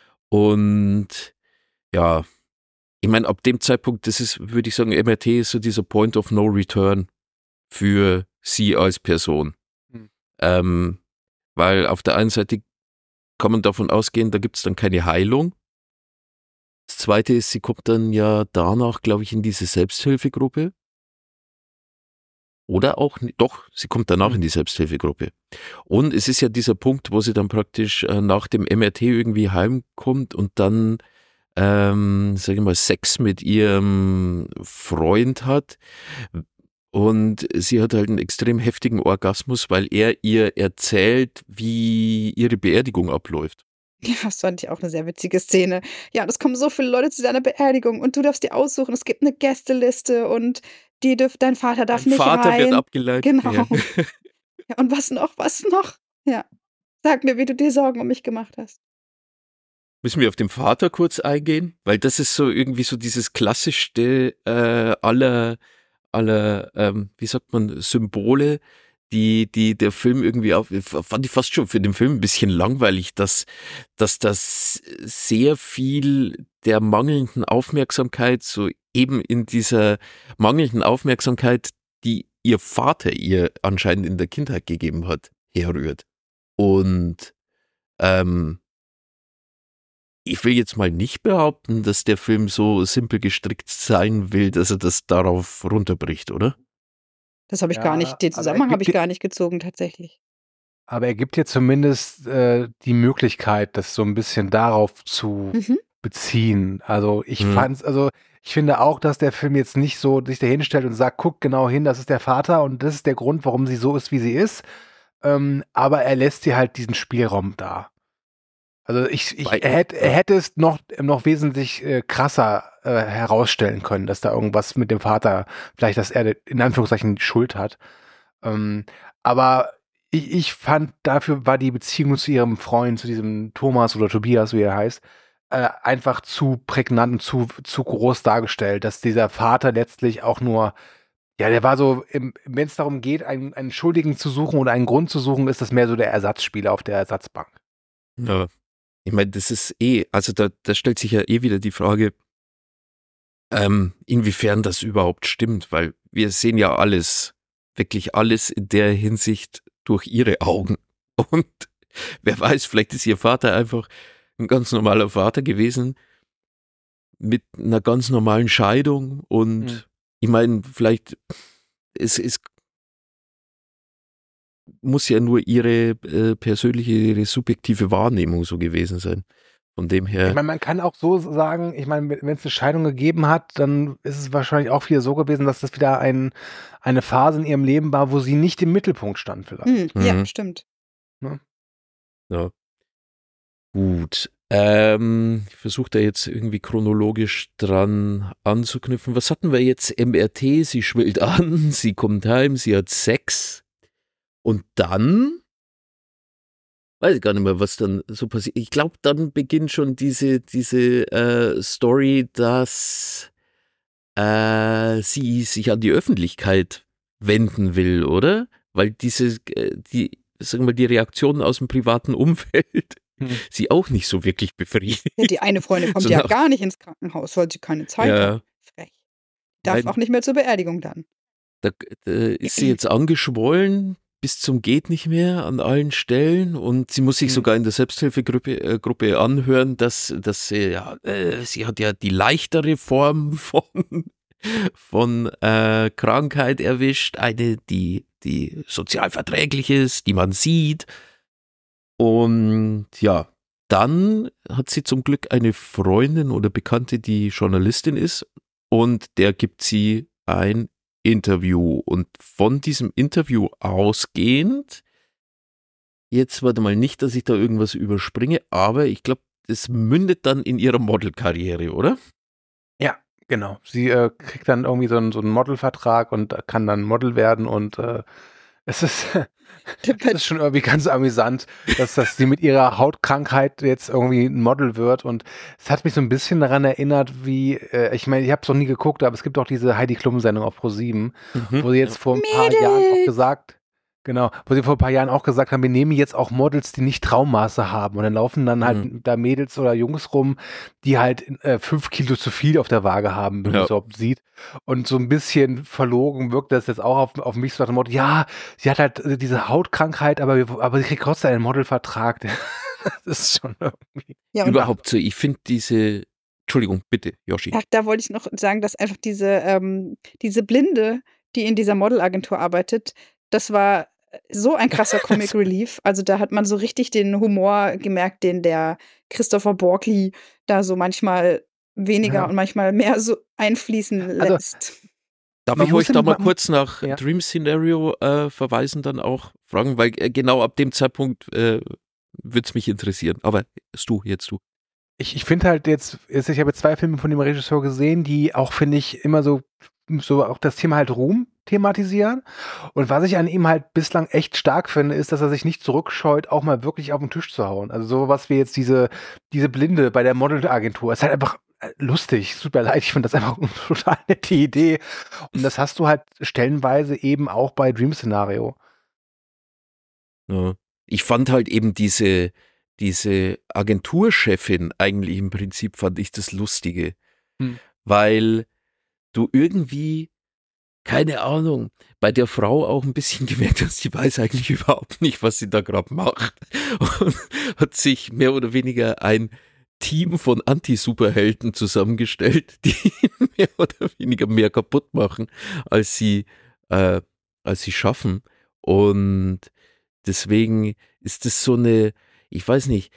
Und ja, ich meine, ab dem Zeitpunkt, das ist, würde ich sagen, M R T ist so dieser Point of No Return für sie als Person. Hm. Ähm, weil auf der einen Seite kann man davon ausgehen, da gibt es dann keine Heilung. Das Zweite ist, sie kommt dann ja danach, glaube ich, in diese Selbsthilfegruppe. Oder auch, ni- doch, sie kommt danach Hm. in die Selbsthilfegruppe. Und es ist ja dieser Punkt, wo sie dann praktisch äh, nach dem M R T irgendwie heimkommt und dann, ähm, sag ich mal, Sex mit ihrem Freund hat. Und sie hat halt einen extrem heftigen Orgasmus, weil er ihr erzählt, wie ihre Beerdigung abläuft. Ja, das fand ich auch eine sehr witzige Szene. Ja, und es kommen so viele Leute zu deiner Beerdigung und du darfst dir aussuchen. Es gibt eine Gästeliste und die dürf, dein Vater darf Dein nicht Vater wird rein. abgeleitet. Genau. Ja. Ja, und was noch? Was noch? Ja. Sag mir, wie du dir Sorgen um mich gemacht hast. Müssen wir auf den Vater kurz eingehen? Weil das ist so irgendwie so dieses klassischste äh, aller, aller ähm, wie sagt man, Symbole, die, die der Film irgendwie auf, fand ich fast schon für den Film ein bisschen langweilig, dass, dass das sehr viel der mangelnden Aufmerksamkeit, so eben in dieser mangelnden Aufmerksamkeit, die ihr Vater ihr anscheinend in der Kindheit gegeben hat, herrührt. Und ähm, ich will jetzt mal nicht behaupten, dass der Film so simpel gestrickt sein will, dass er das darauf runterbricht, oder? Das habe ich gar Ja, nicht, den aber er Zusammenhang habe gibt ich dir, gar nicht gezogen, tatsächlich. aber er gibt dir zumindest äh, die Möglichkeit, das so ein bisschen darauf zu Mhm. beziehen. Also ich Hm. fand's, also ich finde auch, dass der Film jetzt nicht so sich dahin stellt und sagt, guck genau hin, das ist der Vater und das ist der Grund, warum sie so ist, wie sie ist. Ähm, aber er lässt dir halt diesen Spielraum da. Also ich, ich Weil, er, hätte, er ja, hätte es noch, noch wesentlich äh, krasser äh, herausstellen können, dass da irgendwas mit dem Vater, vielleicht, dass er in Anführungszeichen die Schuld hat. Ähm, aber ich, ich fand, dafür war die Beziehung zu ihrem Freund, zu diesem Thomas oder Tobias, wie er heißt, äh, einfach zu prägnant und zu, zu groß dargestellt, dass dieser Vater letztlich auch nur Ja, der war so, wenn es darum geht, einen, einen Schuldigen zu suchen oder einen Grund zu suchen, ist das mehr so der Ersatzspieler auf der Ersatzbank. Ja. Ich meine, das ist eh, also da, da stellt sich ja eh wieder die Frage, ähm, inwiefern das überhaupt stimmt, weil wir sehen ja alles, wirklich alles in der Hinsicht durch ihre Augen. Und wer weiß, vielleicht ist ihr Vater einfach ein ganz normaler Vater gewesen mit einer ganz normalen Scheidung und Mhm. ich meine, vielleicht es, es muss ja nur ihre äh, persönliche, ihre subjektive Wahrnehmung so gewesen sein. Von dem her. Ich meine, man kann auch so sagen, ich meine, wenn es eine Scheidung gegeben hat, dann ist es wahrscheinlich auch wieder so gewesen, dass das wieder ein, eine Phase in ihrem Leben war, wo sie nicht im Mittelpunkt stand vielleicht. Hm, ja, Mhm. stimmt. Ja. Gut. Ähm, ich versuche da jetzt irgendwie chronologisch dran anzuknüpfen. Was hatten wir jetzt? M R T, sie schwillt an, sie kommt heim, sie hat Sex. Und dann, weiß ich gar nicht mehr, was dann so passiert. Ich glaube, dann beginnt schon diese, diese äh, Story, dass äh, sie sich an die Öffentlichkeit wenden will, oder? Weil diese, äh, die, sagen wir, die Reaktionen aus dem privaten Umfeld Hm. sie auch nicht so wirklich befriedigt. Ja, die eine Freundin kommt So ja nach- gar nicht ins Krankenhaus, weil sie keine Zeit Ja. hat. Frech. Darf Nein. auch nicht mehr zur Beerdigung dann. Da, da ist sie jetzt angeschwollen bis zum geht nicht mehr an allen Stellen und sie muss sich Hm. sogar in der Selbsthilfegruppe äh, Gruppe anhören, dass, dass sie, ja, äh, sie hat ja die leichtere Form von, von äh, Krankheit erwischt, eine, die, die sozial verträglich ist, die man sieht. Und ja, dann hat sie zum Glück eine Freundin oder Bekannte, die Journalistin ist und der gibt sie ein Interview und von diesem Interview ausgehend, jetzt warte mal nicht, dass ich da irgendwas überspringe, aber ich glaube, das mündet dann in ihrer Modelkarriere, oder? Ja, genau. Sie äh, kriegt dann irgendwie so einen, so einen Modelvertrag und äh, kann dann Model werden und äh, es ist, es ist schon irgendwie ganz amüsant, dass, dass sie mit ihrer Hautkrankheit jetzt irgendwie ein Model wird und es hat mich so ein bisschen daran erinnert, wie, äh, ich meine, ich habe es noch nie geguckt, aber es gibt auch diese Heidi Klum-Sendung auf ProSieben, Mhm. wo sie jetzt vor ein paar Jahren auch gesagt, genau, wo sie vor ein paar Jahren auch gesagt haben, wir nehmen jetzt auch Models, die nicht Traummaße haben und dann laufen dann halt Mhm. da Mädels oder Jungs rum, die halt äh, fünf Kilo zu viel auf der Waage haben, wenn man Ja. es überhaupt sieht. Und so ein bisschen verlogen wirkt das jetzt auch auf, auf mich so nach dem Motto, ja, sie hat halt äh, diese Hautkrankheit, aber, wir, aber sie kriegt trotzdem einen Modelvertrag. Das ist schon irgendwie. Ja, und Überhaupt so, ich finde diese, Entschuldigung, bitte, Yoshi. ach, da wollte ich noch sagen, dass einfach diese, ähm, diese Blinde, die in dieser Modelagentur arbeitet, das war so ein krasser Comic Relief. Also da hat man so richtig den Humor gemerkt, den der Christopher Borkley da so manchmal weniger Ja. und manchmal mehr so einfließen Also, lässt. Darf Man ich muss euch ja da noch mal mal- kurz nach Ja. Dream Scenario äh, verweisen, dann auch fragen, weil äh, genau ab dem Zeitpunkt äh, würde es mich interessieren. Aber ist du, jetzt du. Ich, ich finde halt jetzt, jetzt, ich habe jetzt zwei Filme von dem Regisseur gesehen, die auch, finde ich, immer so, so auch das Thema halt Ruhm thematisieren. Und was ich an ihm halt bislang echt stark finde, ist, dass er sich nicht zurückscheut, auch mal wirklich auf den Tisch zu hauen. Also sowas wie jetzt diese, diese Blinde bei der Modelagentur. Ist halt einfach äh, lustig. Es tut mir leid, ich finde das einfach eine total nette Idee. Und das hast du halt stellenweise eben auch bei Dream Scenario. Ja. Ich fand halt eben diese, diese Agenturchefin eigentlich im Prinzip, fand ich das Lustige. Hm. Weil du irgendwie, keine Ahnung, bei der Frau auch ein bisschen gemerkt hast, sie weiß eigentlich überhaupt nicht, was sie da gerade macht. Und hat sich mehr oder weniger ein Team von Anti-Superhelden zusammengestellt, die mehr oder weniger mehr kaputt machen, als sie, äh, als sie schaffen. Und deswegen ist das so eine, ich weiß nicht,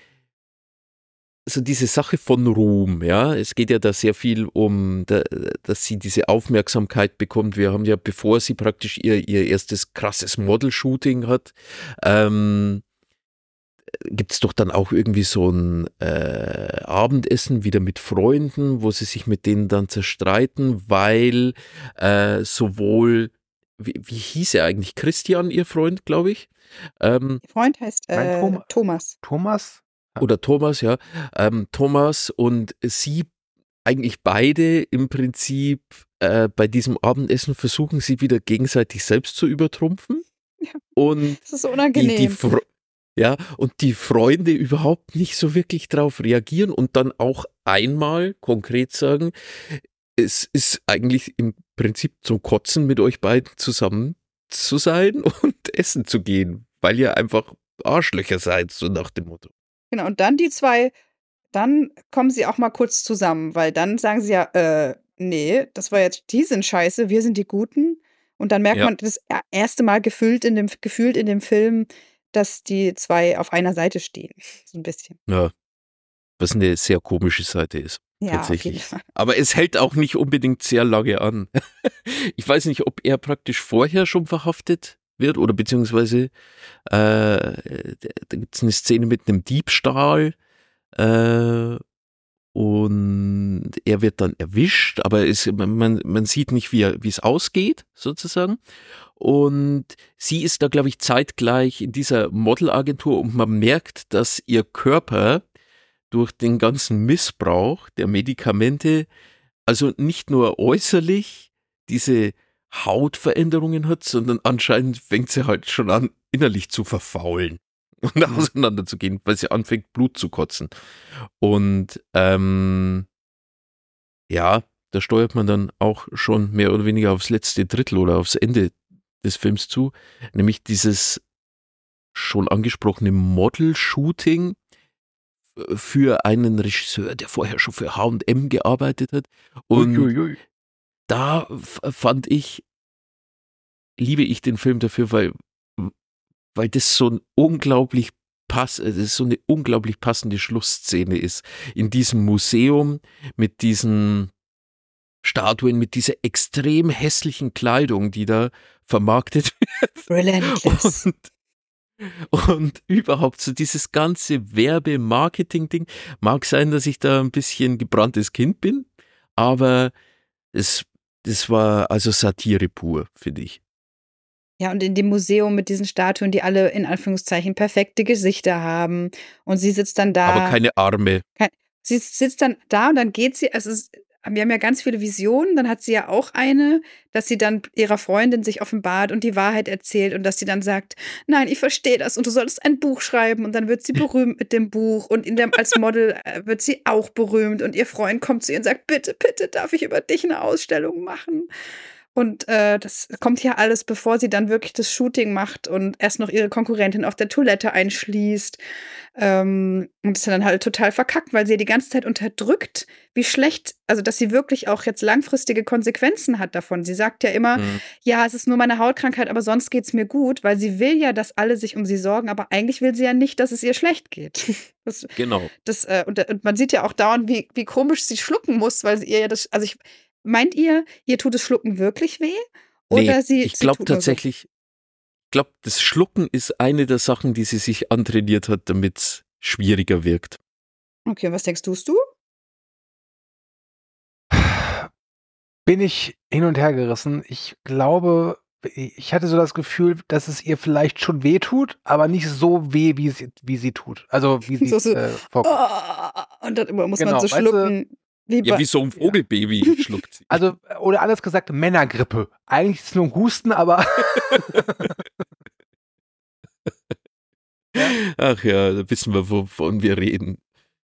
so diese Sache von Ruhm, ja, es geht ja da sehr viel um, da, dass sie diese Aufmerksamkeit bekommt. Wir haben ja, bevor sie praktisch ihr, ihr erstes krasses Model-Shooting hat, ähm, gibt es doch dann auch irgendwie so ein äh, Abendessen wieder mit Freunden, wo sie sich mit denen dann zerstreiten, weil äh, sowohl, wie, wie hieß er eigentlich, Christian, ihr Freund, glaube ich, ähm, Ihr Freund heißt Mein äh, Thoma- Thomas. Thomas? oder Thomas, ja, ähm, Thomas und sie eigentlich beide im Prinzip äh, bei diesem Abendessen versuchen sie wieder gegenseitig selbst zu übertrumpfen. Ja. Und Das ist so die, unangenehm. die Fre- ja, und die Freunde überhaupt nicht so wirklich drauf reagieren und dann auch einmal konkret sagen, es ist eigentlich im Prinzip zum Kotzen, mit euch beiden zusammen zu sein und essen zu gehen, weil ihr einfach Arschlöcher seid, so nach dem Motto. Genau, und dann die zwei, dann kommen sie auch mal kurz zusammen, weil dann sagen sie ja, äh, nee, das war jetzt, die sind scheiße, wir sind die Guten. Und dann merkt Ja. man das er- erste Mal gefühlt in dem, gefühlt in dem Film, dass die zwei auf einer Seite stehen. So ein bisschen. Ja, was eine sehr komische Seite ist. Ja, auf jeden Tatsächlich. Fall. Aber es hält auch nicht unbedingt sehr lange an. Ich weiß nicht, ob er praktisch vorher schon verhaftet wird oder beziehungsweise äh, da gibt es eine Szene mit einem Diebstahl äh, und er wird dann erwischt, aber es, man, man sieht nicht, wie er- wie es ausgeht, sozusagen. Und sie ist da, glaube ich, zeitgleich in dieser Modelagentur und man merkt, dass ihr Körper durch den ganzen Missbrauch der Medikamente, also nicht nur äußerlich diese Hautveränderungen hat, sondern anscheinend fängt sie halt schon an, innerlich zu verfaulen und auseinanderzugehen, weil sie anfängt, Blut zu kotzen. Und ähm, ja, da steuert man dann auch schon mehr oder weniger aufs letzte Drittel oder aufs Ende des Films zu, nämlich dieses schon angesprochene Model-Shooting für einen Regisseur, der vorher schon für H und M gearbeitet hat. Und Uiuiui. da f- fand ich, liebe ich den Film dafür, weil, weil das so ein unglaublich pass, das ist so eine unglaublich passende Schlussszene ist. In diesem Museum mit diesen Statuen, mit dieser extrem hässlichen Kleidung, die da vermarktet wird. Relentless. Und Und überhaupt so dieses ganze Werbe-Marketing-Ding. Mag sein, dass ich da ein bisschen gebranntes Kind bin, aber es, das war also Satire pur, finde ich. Ja, und in dem Museum mit diesen Statuen, die alle in Anführungszeichen perfekte Gesichter haben. Und sie sitzt dann da. Aber keine Arme. Sie sitzt dann da und dann geht sie, also es, wir haben ja ganz viele Visionen, dann hat sie ja auch eine, dass sie dann ihrer Freundin sich offenbart und die Wahrheit erzählt und dass sie dann sagt, nein, ich verstehe das und du solltest ein Buch schreiben und dann wird sie berühmt mit dem Buch und in dem, als Model äh, wird sie auch berühmt und ihr Freund kommt zu ihr und sagt, bitte, bitte, darf ich über dich eine Ausstellung machen? Und äh, das kommt ja alles, bevor sie dann wirklich das Shooting macht und erst noch ihre Konkurrentin auf der Toilette einschließt. Ähm, und ist dann halt total verkackt, weil sie ja die ganze Zeit unterdrückt, wie schlecht, also dass sie wirklich auch jetzt langfristige Konsequenzen hat davon. Sie sagt ja immer, Mhm. ja, es ist nur meine Hautkrankheit, aber sonst geht's mir gut, weil sie will ja, dass alle sich um sie sorgen, aber eigentlich will sie ja nicht, dass es ihr schlecht geht. Das, Genau. das, äh, und, und man sieht ja auch dauernd, wie, wie komisch sie schlucken muss, weil sie ihr ja das, also ich, meint ihr, ihr tut das Schlucken wirklich weh? Oder Nee, sie, ich sie glaube tut nur so? tatsächlich, ich glaube, das Schlucken ist eine der Sachen, die sie sich antrainiert hat, damit es schwieriger wirkt. Okay, was denkst du's du? Bin ich hin und her gerissen. Ich glaube, ich hatte so das Gefühl, dass es ihr vielleicht schon weh tut, aber nicht so weh, wie sie, wie sie tut. Also wie sie So, so, äh, vorkommt. Oh, und dann immer muss man Genau, so weißt du, schlucken. Wie Ja, bei- wie so ein Vogelbaby schluckt sie. Also, oder anders gesagt, Männergrippe. Eigentlich ist es nur ein Husten, aber Ach ja, da wissen wir, wovon wir reden.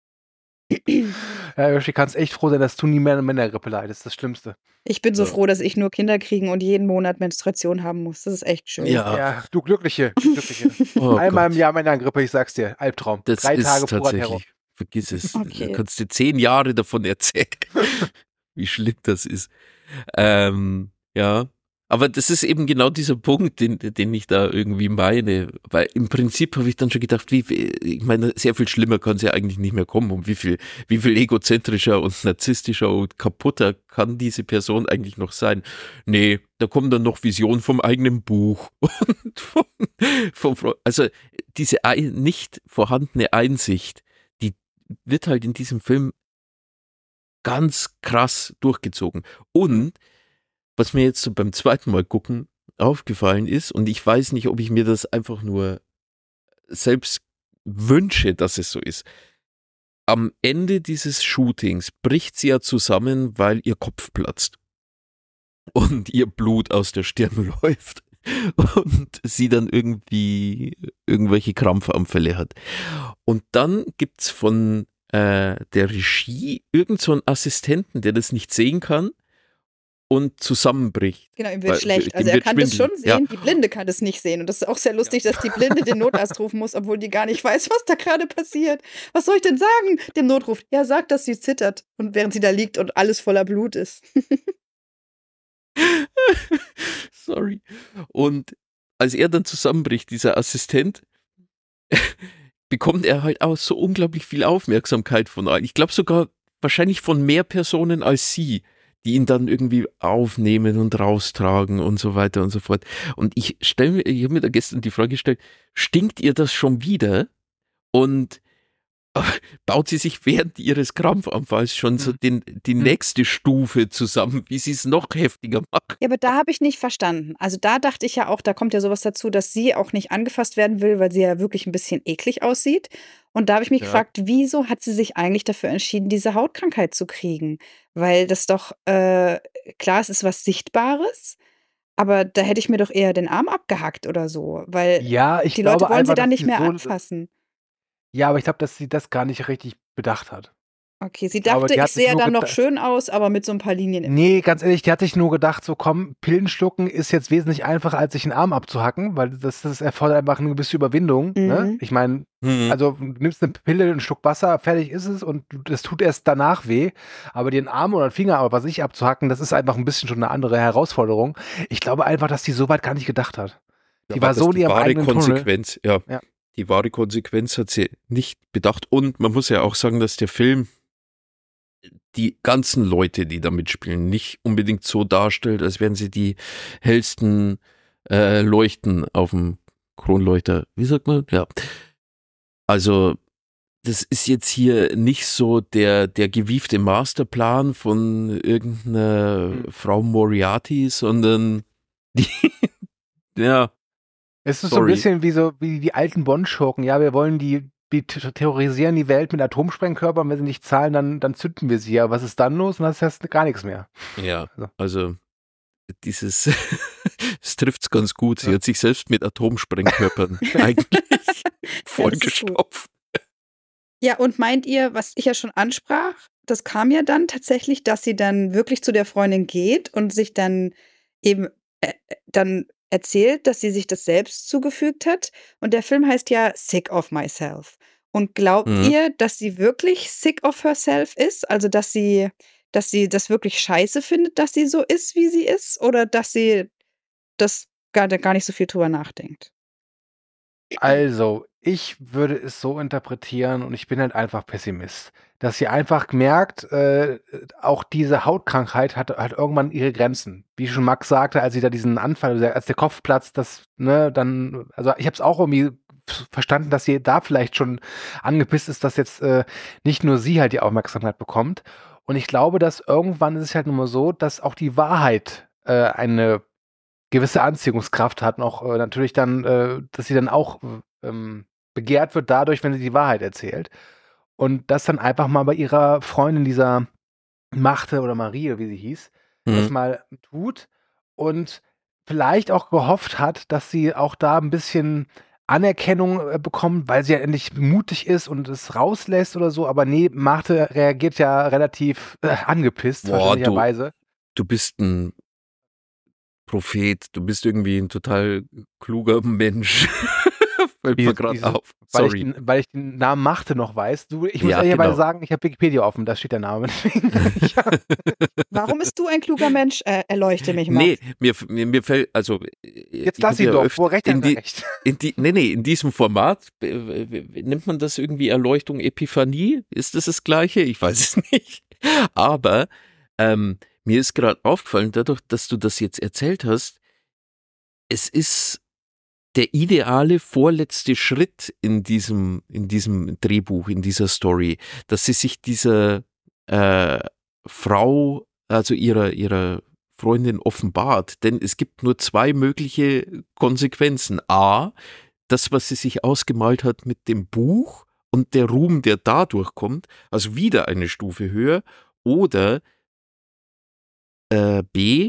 ja, Yoshi, kannst echt froh sein, dass du nie mehr eine Männergrippe leidest. Das Schlimmste. Ich bin so Ja. froh, dass ich nur Kinder kriegen und jeden Monat Menstruation haben muss. Das ist echt schön. Ja, Ja, du Glückliche. Du Glückliche. oh Einmal Gott. im Jahr Männergrippe, ich sag's dir. Albtraum. Das Drei ist Tage purer Terror. tatsächlich, vergiss es. Okay. Da kannst du zehn Jahre davon erzählen, wie schlimm das ist. Ähm, ja, aber das ist eben genau dieser Punkt, den, den ich da irgendwie meine. Weil im Prinzip habe ich dann schon gedacht, wie, ich meine, sehr viel schlimmer kann es ja eigentlich nicht mehr kommen. Und wie viel, wie viel egozentrischer und narzisstischer und kaputter kann diese Person eigentlich noch sein? Nee, da kommen dann noch Visionen vom eigenen Buch. Und vom, vom, Fre- also diese ein, nicht vorhandene Einsicht, die wird halt in diesem Film ganz krass durchgezogen. Und was mir jetzt so beim zweiten Mal gucken aufgefallen ist, und ich weiß nicht, ob ich mir das einfach nur selbst wünsche, dass es so ist. Am Ende dieses Shootings bricht sie ja zusammen, weil ihr Kopf platzt. und ihr Blut aus der Stirn läuft und sie dann irgendwie irgendwelche Krampfanfälle hat. Und dann gibt's von äh, der Regie irgend so einen Assistenten, der das nicht sehen kann und zusammenbricht. Genau, ihm wird Weil, schlecht. ihm Also er wird kann das schon schwindelig, ja. sehen, die Blinde kann das nicht sehen. Und das ist auch sehr lustig, dass die Blinde den Notarzt rufen muss, obwohl die gar nicht weiß, was da gerade passiert. Was soll ich denn sagen? Dem Notruf. Ja, sagt, dass sie zittert. Und während sie da liegt und alles voller Blut ist. Sorry. Und als er dann zusammenbricht, dieser Assistent, bekommt er halt auch so unglaublich viel Aufmerksamkeit von allen. Ich glaube sogar wahrscheinlich von mehr Personen als sie, die ihn dann irgendwie aufnehmen und raustragen und so weiter und so fort. Und ich stelle mir, ich habe mir da gestern die Frage gestellt, stinkt ihr das schon wieder? Und baut sie sich während ihres Krampfanfalls schon so den, die nächste Stufe zusammen, wie sie es noch heftiger macht. Ja, aber da habe ich nicht verstanden. Also da dachte ich ja auch, da kommt ja sowas dazu, dass sie auch nicht angefasst werden will, weil sie ja wirklich ein bisschen eklig aussieht. Und da habe ich mich Ja. gefragt, wieso hat sie sich eigentlich dafür entschieden, diese Hautkrankheit zu kriegen? Weil das doch, äh, klar, es ist was Sichtbares, aber da hätte ich mir doch eher den Arm abgehackt oder so, weil Ja, ich die glaube Leute wollen einfach, sie dann dass nicht sie mehr so, anfassen. ja, aber ich glaube, dass sie das gar nicht richtig bedacht hat. Okay, sie Ich glaube, dachte, die ich hat sich sehe ja nur dann noch geda- schön aus, aber mit so ein paar Linien im Nee, ganz ehrlich, die hat sich nur gedacht, so komm, Pillen schlucken ist jetzt wesentlich einfacher, als sich einen Arm abzuhacken, weil das, das erfordert einfach eine gewisse Überwindung. Ne? Mhm. Ich meine, Mhm. also du nimmst eine Pille, einen Schluck Wasser, fertig ist es und du- das tut erst danach weh. Aber dir einen Arm oder einen Finger oder was ich abzuhacken, das ist einfach ein bisschen schon eine andere Herausforderung. Ich glaube einfach, dass die so weit gar nicht gedacht hat. Da Die war das so in die ihrem wahre eigenen Tunnel. Konsequenz, ja. Ja. Die wahre Konsequenz hat sie nicht bedacht. Und man muss ja auch sagen, dass der Film die ganzen Leute, die da mitspielen, nicht unbedingt so darstellt, als wären sie die hellsten äh, Leuchten auf dem Kronleuchter. Wie sagt man? Ja. Also, das ist jetzt hier nicht so der, der gewiefte Masterplan von irgendeiner Hm. Frau Moriarty, sondern die, ja, Es ist so ein sorry. bisschen wie so wie die alten Bond-Schurken. Ja, wir wollen die, die t- terrorisieren die Welt mit Atomsprengkörpern. Wenn sie nicht zahlen, dann, dann zünden wir sie. Ja, was ist dann los? Und dann hast du gar nichts mehr. Ja, So. also dieses, es trifft's ganz gut. Sie Ja. hat sich selbst mit Atomsprengkörpern eigentlich vollgestopft. Ja, und meint ihr, was ich ja schon ansprach, das kam ja dann tatsächlich, dass sie dann wirklich zu der Freundin geht und sich dann eben äh, äh, dann erzählt, dass sie sich das selbst zugefügt hat. Und der Film heißt ja Sick of Myself. Und glaubt Mhm. ihr, dass sie wirklich sick of herself ist? Also, dass sie, dass sie das wirklich scheiße findet, dass sie so ist, wie sie ist? Oder dass sie das gar, gar nicht so viel drüber nachdenkt? Also, ich würde es so interpretieren und ich bin halt einfach Pessimist, dass sie einfach merkt, äh, auch diese Hautkrankheit hat, hat irgendwann ihre Grenzen. Wie schon Max sagte, als sie da diesen Anfall, als der Kopf platzt, das, ne, dann, also ich habe es auch irgendwie verstanden, dass sie da vielleicht schon angepisst ist, dass jetzt äh, nicht nur sie halt die Aufmerksamkeit bekommt. Und ich glaube, dass irgendwann ist es halt nur mal so, dass auch die Wahrheit äh, eine gewisse Anziehungskraft hat und auch äh, natürlich dann, äh, dass sie dann auch ähm, begehrt wird dadurch, wenn sie die Wahrheit erzählt. Und das dann einfach mal bei ihrer Freundin, dieser Marthe oder Marie, oder wie sie hieß, das Mhm. mal tut und vielleicht auch gehofft hat, dass sie auch da ein bisschen Anerkennung äh, bekommt, weil sie ja endlich mutig ist und es rauslässt oder so. Aber nee, Marthe reagiert ja relativ äh, angepisst, Boah, du, verständlicherweise. du bist ein Prophet, du bist irgendwie ein total kluger Mensch. Fällt mir Wieso- gerade wieso? auf. Weil ich, Sorry. den, weil ich den Namen Machte noch weiß. Du, ich muss Ja, ehrlicherweise genau. sagen, ich habe Wikipedia offen, da steht der Name. Deswegen, ja. Warum bist du ein kluger Mensch? Äh, erleuchte mich mal. Nee, mir, mir, mir fällt, also. Jetzt ich lass hab ihn ja doch, öfter wo recht in hat er die, recht. in die, nee, nee, in diesem Format, äh, äh, nennt man das irgendwie Erleuchtung, Epiphanie? Ist das das Gleiche? Ich weiß es nicht. Aber ähm, mir ist gerade aufgefallen, dadurch, dass du das jetzt erzählt hast, es ist der ideale vorletzte Schritt in diesem, in diesem Drehbuch, in dieser Story, dass sie sich dieser äh, Frau, also ihrer, ihrer Freundin offenbart. Denn es gibt nur zwei mögliche Konsequenzen. A, das, was sie sich ausgemalt hat mit dem Buch und der Ruhm, der dadurch kommt, also wieder eine Stufe höher. Oder äh, B,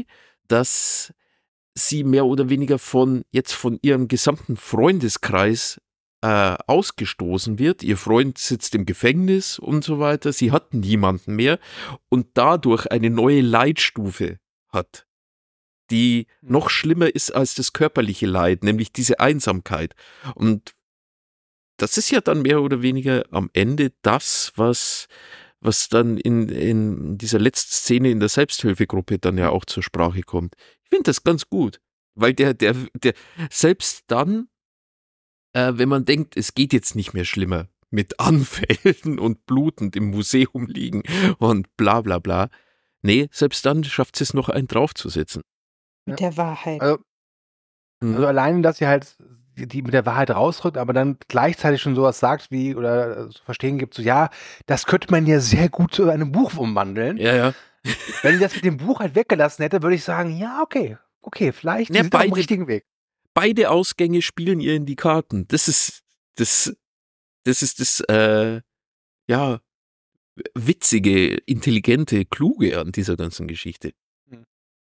dass sie mehr oder weniger von jetzt von ihrem gesamten Freundeskreis äh, ausgestoßen wird. Ihr Freund sitzt im Gefängnis und so weiter. Sie hat niemanden mehr und dadurch eine neue Leidstufe hat, die noch schlimmer ist als das körperliche Leid, nämlich diese Einsamkeit. Und das ist ja dann mehr oder weniger am Ende das, was, was dann in, in dieser letzten Szene in der Selbsthilfegruppe dann ja auch zur Sprache kommt. Ich finde das ganz gut, weil der, der, der selbst dann, äh, wenn man denkt, es geht jetzt nicht mehr schlimmer mit Anfällen und blutend im Museum liegen und bla bla bla, nee, selbst dann schafft es noch einen draufzusetzen. Mit der Wahrheit. Also, Hm. also allein, dass sie halt die, die mit der Wahrheit rausrückt, aber dann gleichzeitig schon sowas sagt wie, oder zu verstehen gibt, so ja, das könnte man ja sehr gut zu einem Buch umwandeln. Ja, ja. Wenn sie das mit dem Buch halt weggelassen hätte, würde ich sagen, ja, okay, okay, vielleicht Ja, sind wir auf dem beide- richtigen Weg. Beide Ausgänge spielen ihr in die Karten. Das ist das, das ist das, äh, ja, witzige, intelligente, kluge an dieser ganzen Geschichte. Hm.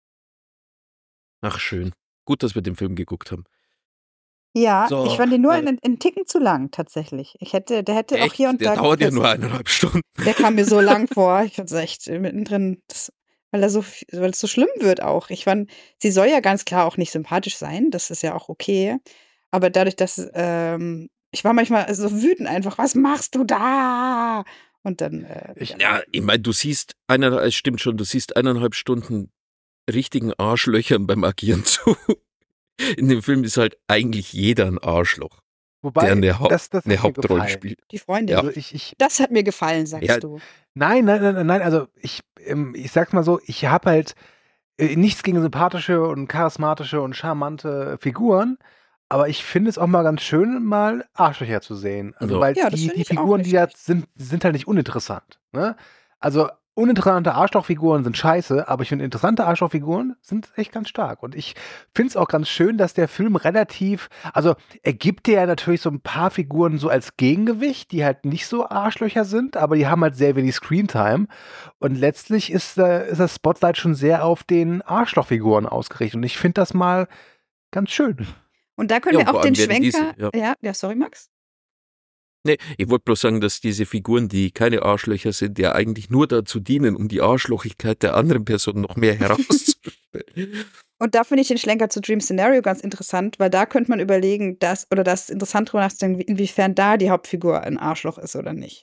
Ach, schön. Gut, dass wir den Film geguckt haben. Ja, So, ich fand den nur äh, einen, einen Ticken zu lang, tatsächlich. Ich hätte, der hätte auch Echt? hier und Der da. dauert ja das- nur eineinhalb Stunden. Der kam mir so lang vor. Ich fand es echt mittendrin, das, weil er so, viel- weil es so schlimm wird auch. Ich fand, sie soll ja ganz klar auch nicht sympathisch sein. Das ist ja auch okay. Aber dadurch, dass ähm, ich war manchmal so wütend einfach. Was machst du da? Und dann. Äh, Ich- Ja, ich meine, du siehst, einer, es stimmt schon, du siehst eineinhalb Stunden richtigen Arschlöchern beim Agieren zu. In dem Film ist halt eigentlich jeder ein Arschloch, Wobei, der eine, Hau das, das hat eine mir Hauptrolle gefallen. spielt. die Freundin. Ja. Also ich, ich, Das hat mir gefallen, sagst Ja. du. nein, nein, nein, nein, nein, also ich, ähm, ich sag's mal so, ich habe halt äh, nichts gegen sympathische und charismatische und charmante Figuren, aber ich finde es auch mal ganz schön, mal Arschlöcher zu sehen. Also Ja. weil Ja, das die, finde die ich auch Figuren, nicht die da schlecht. sind, sind halt nicht uninteressant. Ne? Also uninteressante Arschlochfiguren sind scheiße, aber ich finde interessante Arschlochfiguren sind echt ganz stark. Und ich finde es auch ganz schön, dass der Film relativ, also er gibt dir ja natürlich so ein paar Figuren so als Gegengewicht, die halt nicht so Arschlöcher sind, aber die haben halt sehr wenig Screentime. Und letztlich ist, äh, ist das Spotlight schon sehr auf den Arschlochfiguren ausgerichtet. Und ich finde das mal ganz schön. Und da können Ja, wir vor auch den allem werden Schwenker. diese- ja. ja, sorry, Max. Nee, ich wollte bloß sagen, dass diese Figuren, die keine Arschlöcher sind, ja eigentlich nur dazu dienen, um die Arschlochigkeit der anderen Person noch mehr herauszustellen. Und da finde ich den Schlenker zu Dream Scenario ganz interessant, weil da könnte man überlegen, dass, oder das ist interessant drüber nachzudenken, inwiefern da die Hauptfigur ein Arschloch ist oder nicht.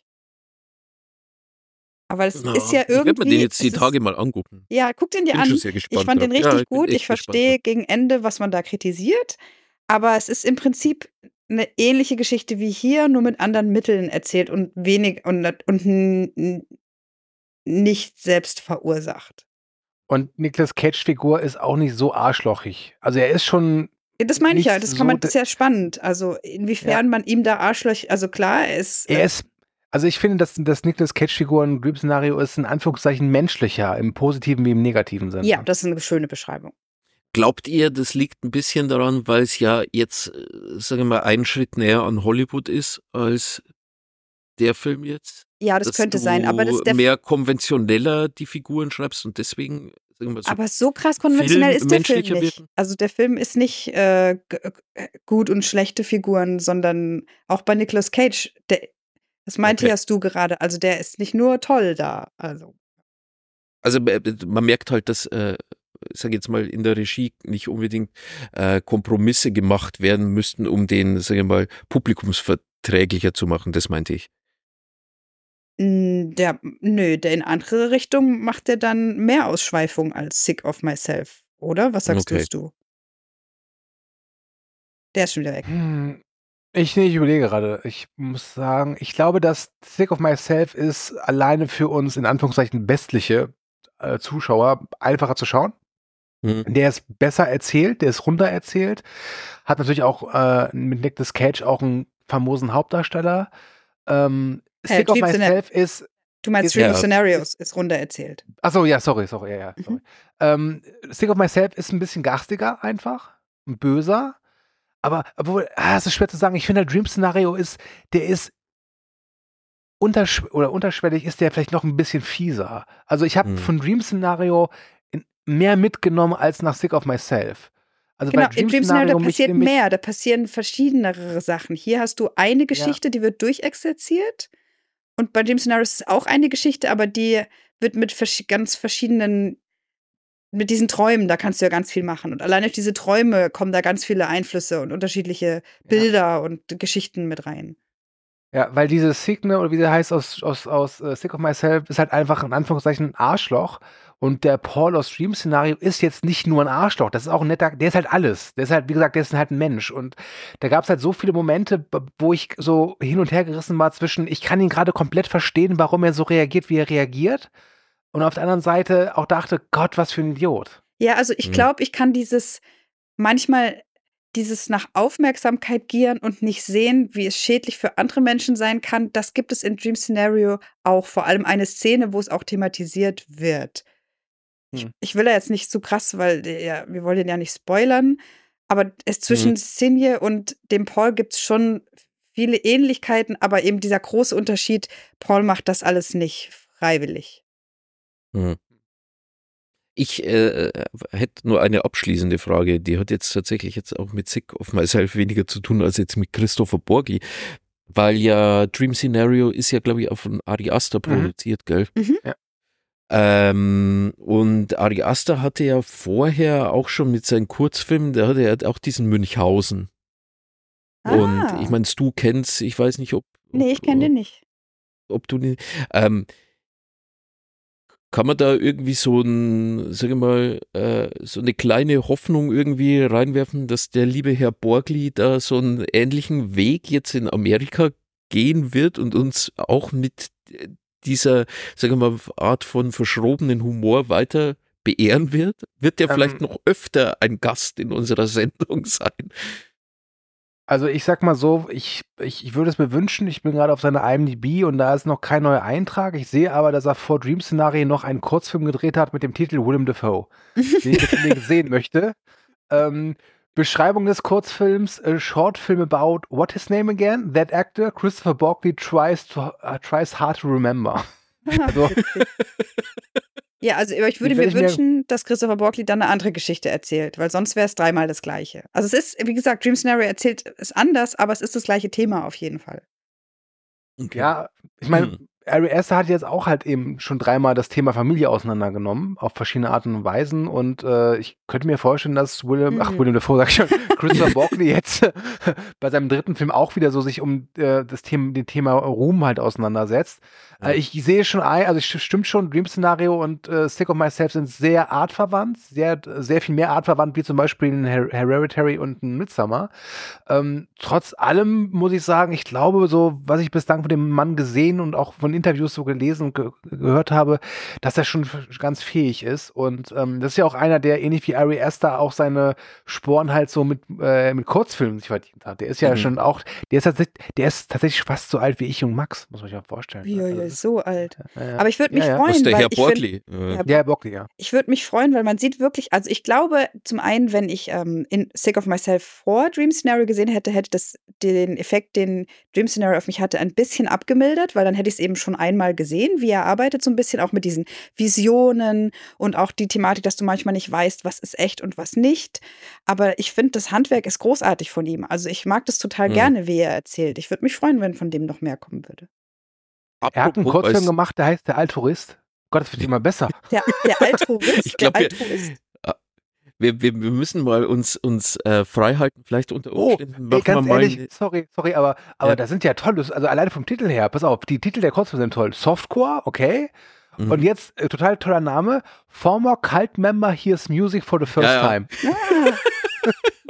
Aber es Na, ist ja ich werde irgendwie. mir den jetzt die es ist- Tage mal angucken. Ja, guck den dir Bin an. schon sehr gespannt. Ich fand den drauf. richtig Ja, ich bin gut. echt Ich gespannt verstehe gegen Ende, was man da kritisiert. Aber es ist im Prinzip eine ähnliche Geschichte wie hier, nur mit anderen Mitteln erzählt und wenig und, und n- n- nicht selbst verursacht. Und Nicolas Cage-Figur ist auch nicht so arschlochig. Also er ist schon, Ja, das meine ich ja, Nicht das so kann man, de- das ist ja spannend. Also inwiefern man ihm da Arschloch, also klar, er ist. er äh, ist, also ich finde, dass, dass Nicolas Cage-Figur ein Dream-Szenario ist, in Anführungszeichen menschlicher, im positiven wie im negativen Sinne. Ja, das ist eine schöne Beschreibung. Glaubt ihr, das liegt ein bisschen daran, weil es ja jetzt, äh, sagen wir mal, einen Schritt näher an Hollywood ist als der Film jetzt? Ja, das Dass könnte du sein, aber das der, mehr konventioneller die Figuren schreibst und deswegen, sagen wir mal so, aber so krass konventionell Film ist der Film menschlicher nicht. wirken? Also der Film ist nicht äh, g- äh, gut und schlechte Figuren, sondern auch bei Nicolas Cage, der, das meinte Okay. ja du gerade, also der ist nicht nur toll da, also also äh, man merkt halt, dass, äh, ich sage jetzt mal, in der Regie nicht unbedingt äh, Kompromisse gemacht werden müssten, um den, sagen wir mal, publikumsverträglicher zu machen, das meinte ich. mh, der, nö, der in andere Richtung macht der dann mehr Ausschweifung als Sick of Myself, oder? Was sagst Okay. du? Der ist schon wieder weg. Hm, Ich, nee, ich überlege gerade. Ich muss sagen, ich glaube, dass Sick of Myself ist alleine für uns in Anführungszeichen westliche äh, Zuschauer einfacher zu schauen. Mhm. Der ist besser erzählt, der ist runder erzählt. Hat natürlich auch äh, mit Nicolas Cage auch einen famosen Hauptdarsteller. Ähm, Äh, Sick of Dream Scenario. Myself ist. Du meinst Ist- Stream of Ja. Scenarios ist runter erzählt. Achso, ja, sorry, sorry, ja, ja, Mhm. sorry. Ähm, Sick of Myself ist ein bisschen garstiger einfach, ein böser. Aber obwohl, ah, es ist schwer zu sagen. Ich finde, der Dream Scenario ist, der ist untersch oder unterschwellig ist der vielleicht noch ein bisschen fieser. Also ich habe Mhm. von Dream Scenario in mehr mitgenommen als nach Sick of Myself. Also Genau, bei in Dream Dream Scenario, da Scenario mich passiert nämlich, mehr, da passieren verschiedenere Sachen. Hier hast du eine Geschichte, die wird durchexerziert. Und bei Dream Scenario ist es auch eine Geschichte, aber die wird mit versch- ganz verschiedenen, mit diesen Träumen, da kannst du ja ganz viel machen. Und allein durch diese Träume kommen da ganz viele Einflüsse und unterschiedliche Bilder und Geschichten mit rein. ja, weil diese Signe, oder wie der heißt aus, aus, aus uh, Sick of Myself, ist halt einfach in Anführungszeichen ein Arschloch. Und der Paul aus Dream Scenario ist jetzt nicht nur ein Arschloch, das ist auch ein netter, der ist halt alles. Der ist halt, wie gesagt, der ist halt ein Mensch. Und da gab es halt so viele Momente, b- wo ich so hin und her gerissen war zwischen, ich kann ihn gerade komplett verstehen, warum er so reagiert, wie er reagiert. Und auf der anderen Seite auch dachte, Gott, was für ein Idiot. Ja, also ich Mhm. glaube, ich kann dieses manchmal dieses nach Aufmerksamkeit gieren und nicht sehen, wie es schädlich für andere Menschen sein kann, das gibt es in Dream Scenario auch. Vor allem eine Szene, wo es auch thematisiert wird. Ich, Hm. ich will da jetzt nicht zu krass, weil der, ja, wir wollen den ja nicht spoilern, aber es zwischen Mhm. Sinje und dem Paul gibt es schon viele Ähnlichkeiten, aber eben dieser große Unterschied, Paul macht das alles nicht freiwillig. Mhm. Ich äh, hätte nur eine abschließende Frage, die hat jetzt tatsächlich jetzt auch mit Sick of Myself weniger zu tun als jetzt mit Christopher Borgli, weil ja Dream Scenario ist ja, glaube ich, auch von Ari Aster Mhm. produziert, gell? Mhm. Ja. Ähm, und Ari Aster hatte ja vorher auch schon mit seinen Kurzfilmen, der hatte ja auch diesen Münchhausen. Und Ah. ich meine, du kennst, ich weiß nicht, ob, ob, Nee, ich kenne den nicht. ob du den, ähm, kann man da irgendwie so ein, sag ich mal, äh, so eine kleine Hoffnung irgendwie reinwerfen, dass der liebe Herr Borgli da so einen ähnlichen Weg jetzt in Amerika gehen wird und uns auch mit dieser, sag ich mal, Art von verschrobenen Humor weiter beehren wird? Wird der Ähm, vielleicht noch öfter ein Gast in unserer Sendung sein? Also ich sag mal so, ich, ich, ich würde es mir wünschen, ich bin gerade auf seiner I M D B und da ist noch kein neuer Eintrag. Ich sehe aber, dass er vor Dream Scenario noch einen Kurzfilm gedreht hat mit dem Titel Willem Dafoe, den ich jetzt unbedingt sehen möchte. Ähm, Beschreibung des Kurzfilms, a short film about, what his name again? That actor, Christopher Borgli, tries, to, uh, tries hard to remember. Also, Ja, also ich würde Den mir werd ich mir- wünschen, dass Christopher Borgli dann eine andere Geschichte erzählt, weil sonst wäre es dreimal das Gleiche. Also es ist, wie gesagt, Dream Scenario erzählt es anders, aber es ist das gleiche Thema auf jeden Fall. Okay. ja, ich meine, Hm. Ari Aster hat jetzt auch halt eben schon dreimal das Thema Familie auseinandergenommen, auf verschiedene Arten und Weisen. Und äh, ich könnte mir vorstellen, dass Willem, ach, Mhm. Willem Dafoe, sag ich schon, Christopher Borgli jetzt bei seinem dritten Film auch wieder so sich um äh, das Thema, den Thema Ruhm halt auseinandersetzt. Ja. Äh, ich sehe schon ein, also es stimmt schon, Dream Scenario und äh, Sick of Myself sind sehr artverwandt, sehr, sehr viel mehr artverwandt, wie zum Beispiel ein Her Hereditary und ein Midsommar. Ähm, trotz allem muss ich sagen, ich glaube so, was ich bislang von dem Mann gesehen und auch von Interviews so gelesen und ge gehört habe, dass er schon f- ganz fähig ist. Und ähm, das ist ja auch einer, der ähnlich wie Ari Aster auch seine Sporen halt so mit, äh, mit Kurzfilmen sich verdient hat. Der ist ja Mhm. schon auch, der ist, tatsächlich, der ist tatsächlich fast so alt wie ich und Max, muss man sich mal vorstellen. Ja, Also ja, das ist- so alt. ja, ja. Aber ich würde mich Ja, ja. freuen, Was der weil Herr ich find, Borgli? Äh, Ja. Ja, Bock, ja. ich würde mich freuen, weil man sieht wirklich, also ich glaube, zum einen, wenn ich ähm, in Sick of Myself vor Dream Scenario gesehen hätte, hätte das den Effekt, den Dream Scenario auf mich hatte, ein bisschen abgemildert, weil dann hätte ich es eben schon einmal gesehen, wie er arbeitet, so ein bisschen auch mit diesen Visionen und auch die Thematik, dass du manchmal nicht weißt, was ist echt und was nicht. Aber ich finde, das Handwerk ist großartig von ihm. Also ich mag das total Mhm. gerne, wie er erzählt. Ich würde mich freuen, wenn von dem noch mehr kommen würde. Er hat einen apropos, Kurzfilm weiß- gemacht, der heißt Der Altruist. Gott, das wird immer besser. Der, der Altruist, Ich glaub, der wir- Altruist. wir, wir, wir müssen mal uns, uns äh, frei halten, vielleicht unter Oh, Umständen ey, machen wir ganz mal ehrlich, eine- sorry, sorry, aber, aber Ja. das sind ja tolle, also alleine vom Titel her, pass auf, die Titel der Kurzfilme sind toll. Softcore, okay. Mhm. Und jetzt, äh, total toller Name, Former Cult Member Hears Music for the First Ja, ja. Time. Ah,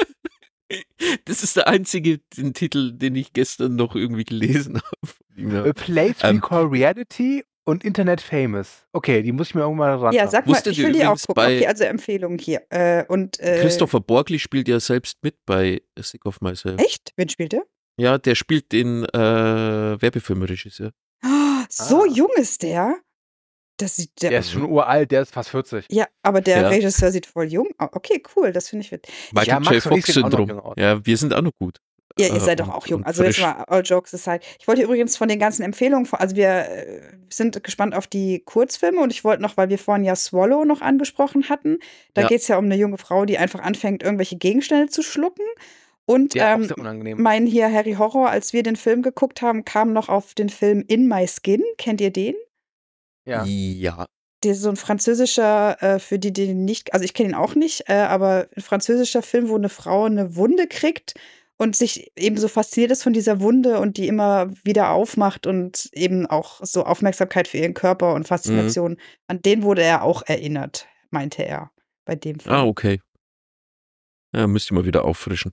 Das ist der einzige den Titel, den ich gestern noch irgendwie gelesen habe. A Place We Ähm. Call Reality und Internet Famous. Okay, die muss ich mir irgendwann ran. ja, sag mal, Wusstet ich ihr will die auch übrigens gucken. bei- Okay, also Empfehlung hier. Äh, und, äh, Christopher Borgli spielt ja selbst mit bei Sick of Myself. Echt? Wen spielt der? Ja, der spielt den äh, Werbefilmregisseur. Ah, so Ah. jung ist der. Das sieht der. Der ist schon uralt, der ist fast vierzig. ja, aber der Ja. Regisseur sieht voll jung aus. Okay, cool, das finde ich witzig. Michael Ja, J. Max und ich sehen auch noch Fox-Syndrom. jung aus. Ja, wir sind auch noch gut. Ja, ihr äh, seid doch und, auch jung. und Also jetzt frisch. mal all jokes aside. Ich wollte übrigens von den ganzen Empfehlungen, von- also wir äh, sind gespannt auf die Kurzfilme und ich wollte noch, weil wir vorhin ja Swallow noch angesprochen hatten, da Ja. geht es ja um eine junge Frau, die einfach anfängt, irgendwelche Gegenstände zu schlucken. Und Ja, auch ähm, sehr unangenehm. mein hier Harry Horror, als wir den Film geguckt haben, kam noch auf den Film In My Skin. Kennt ihr den? Ja. Ja. Der ist so ein französischer, äh, für die, die den nicht, also ich kenne ihn auch nicht, äh, aber ein französischer Film, wo eine Frau eine Wunde kriegt und sich eben so fasziniert ist von dieser Wunde und die immer wieder aufmacht und eben auch so Aufmerksamkeit für ihren Körper und Faszination. An den wurde er auch erinnert, meinte er bei dem Film. Ah, okay. Ja, müsste ich mal wieder auffrischen.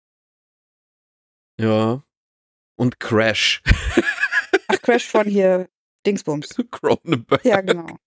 Ja. Und Crash. Ach, Crash von hier, Dingsbums. Cronenberg. Ja, genau.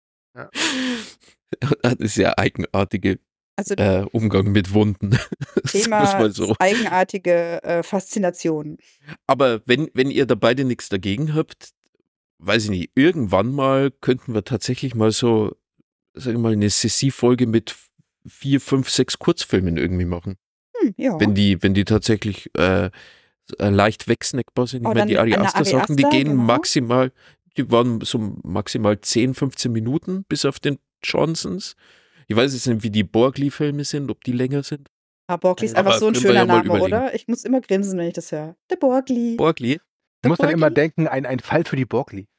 Das ist ja eigenartige Also äh, Umgang mit Wunden. Das Thema muss man so. eigenartige äh, Faszination. Aber wenn, wenn ihr da beide nichts dagegen habt, weiß ich nicht, irgendwann mal könnten wir tatsächlich mal so, sagen wir mal, eine C C-Folge mit vier, fünf, sechs Kurzfilmen irgendwie machen. Hm, ja. Wenn die, wenn die tatsächlich äh, leicht wegsnackbar sind. Ich Oh, meine, die dann Ari eine Aster Ari Sachen, die Aster, gehen genau. maximal, die waren so maximal zehn, fünfzehn Minuten, bis auf den Johnsons. Ich weiß jetzt nicht, wie die Borgli-Filme sind, ob die länger sind. Ah, Borgli ist Aber einfach so ein können wir schöner ja mal Name, überlegen. oder? Ich muss immer grinsen, wenn ich das höre. Der Borgli. Borgli? Ich muss dann immer Borgli? denken, ein, ein Fall für die Borgli.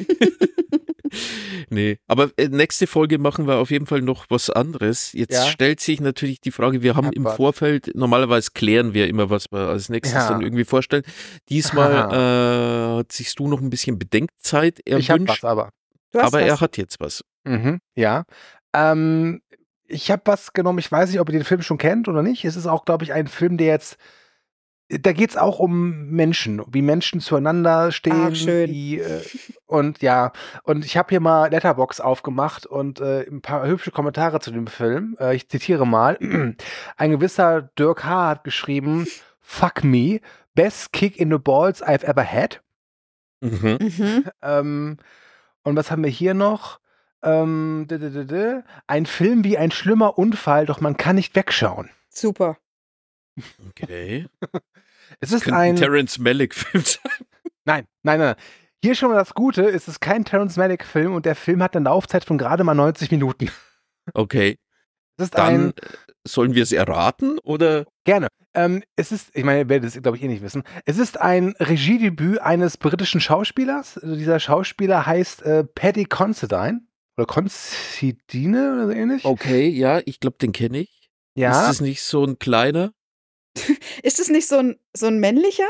Nee, aber äh, nächste Folge machen wir auf jeden Fall noch was anderes. Jetzt Ja. stellt sich natürlich die Frage, wir haben Hab im was. Vorfeld, normalerweise klären wir immer, was wir als nächstes Ja. dann irgendwie vorstellen. Diesmal äh, hat sich du noch ein bisschen Bedenkzeit Ich habe was erwünscht, aber. Du hast aber was. er hat jetzt was. Mhm, ja. Ähm, ich habe was genommen, ich weiß nicht, ob ihr den Film schon kennt oder nicht. Es ist auch, glaube ich, ein Film, der jetzt, da geht es auch um Menschen, wie Menschen zueinander stehen. Ach, schön. Wie, äh, und ja, und ich habe hier mal Letterboxd aufgemacht und äh, ein paar hübsche Kommentare zu dem Film. Äh, ich zitiere mal. Ein gewisser Dirk H. hat geschrieben, "Fuck me, best kick in the balls I've ever had." Mhm. Mhm. Ähm, und was haben wir hier noch? Ähm, d -d -d -d ein Film wie ein schlimmer Unfall, doch man kann nicht wegschauen. Super. Okay. Es ist Könnte ein. ein Terrence Malick-Film sein. Nein, nein, nein. Hier schon mal das Gute: Es ist kein Terrence Malick-Film und der Film hat eine Laufzeit von gerade mal neunzig Minuten. Okay. Es ist Dann ein. äh, sollen wir es erraten oder? Gerne. Ähm, es ist, ich meine, ihr werdet es, glaube ich, eh nicht wissen. Es ist ein Regiedebüt eines britischen Schauspielers. Also dieser Schauspieler heißt äh, Paddy Considine. Oder Considine oder so ähnlich. Okay, ja, ich glaube, den kenne ich. Ist ja. das nicht so ein kleiner? Ist es nicht so ein, so ein männlicher?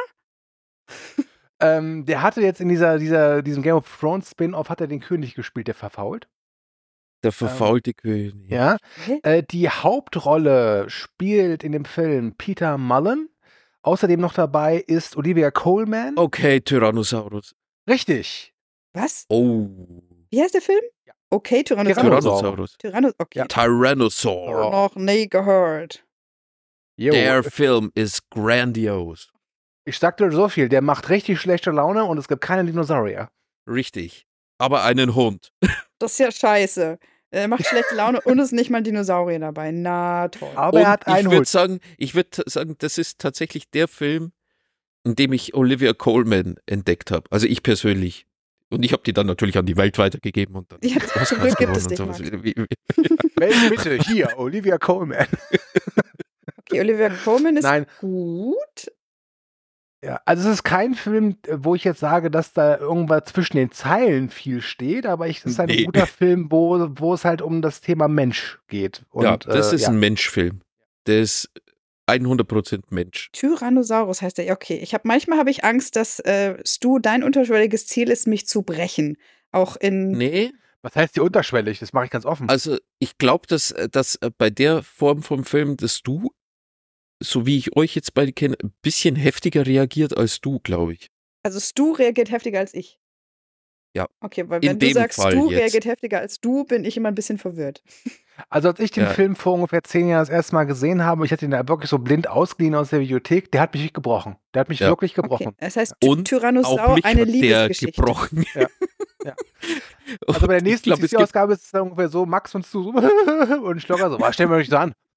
Ähm, der hatte jetzt in dieser, dieser, diesem Game of Thrones Spin-Off hat er den König gespielt, der verfault. Der verfaulte König. Ja. Okay. Äh, die Hauptrolle spielt in dem Film Peter Mullen. Außerdem noch dabei ist Olivia Colman. Okay, Tyrannosaurus. Richtig. Was? Oh. Wie heißt der Film? Ja. Okay, Tyrannosaurus. Tyrannosaurus. Tyrannos, okay. Ja. Tyrannosaur. Oh. Noch nie gehört. Jo, Der Film ist grandios. ich sag dir so viel, der macht richtig schlechte Laune und es gibt keine Dinosaurier. Richtig. Aber einen Hund. Das ist ja scheiße. Er macht schlechte Laune und es ist nicht mal ein Dinosaurier dabei. Na toll. Aber Und er hat ich einen würde Hund. sagen, ich würde sagen, das ist tatsächlich der Film, in dem ich Olivia Colman entdeckt habe. Also ich persönlich. Und ich habe die dann natürlich an die Welt weitergegeben und dann Ja, Oscars zum Glück gibt gewonnen es und dich, sowas. Max. Wie- wie- Melde bitte, hier, Olivia Colman. Okay, Olivia Colman ist Nein. gut. Ja, also es ist kein Film, wo ich jetzt sage, dass da irgendwas zwischen den Zeilen viel steht, aber ich, es ist ein Nee. guter Film, wo, wo es halt um das Thema Mensch geht. Und, ja, das äh, ist ja. ein Menschfilm. Der ist hundert Prozent Mensch. Tyrannosaurus heißt er. Ja, okay. Ich hab, manchmal habe ich Angst, dass äh, Stu, dein unterschwelliges Ziel ist, mich zu brechen. Auch in. Nee, Was heißt die unterschwellig? Das mache ich ganz offen. also ich glaube, dass, dass bei der Form vom Film, dass du, so wie ich euch jetzt beide kenne, ein bisschen heftiger reagiert als du, glaube ich. Also Stu reagiert heftiger als ich. Ja. Okay, weil In wenn du dem sagst, Fall Stu jetzt. reagiert heftiger als du, bin ich immer ein bisschen verwirrt. Also als ich den Ja. Film vor ungefähr zehn Jahren das erste Mal gesehen habe, ich hatte ihn da wirklich so blind ausgeliehen aus der Bibliothek, der hat mich gebrochen. Der hat mich Ja. wirklich Okay, gebrochen. das heißt, Ty Und auch Tyrannosaur, mich eine hat der Liebesgeschichte. gebrochen. Ja. Ja. Also bei der Ich nächsten glaub, es gibt- C C-Ausgabe ist es dann ungefähr so, Max und du so und ich locker so, was stellen wir euch so an?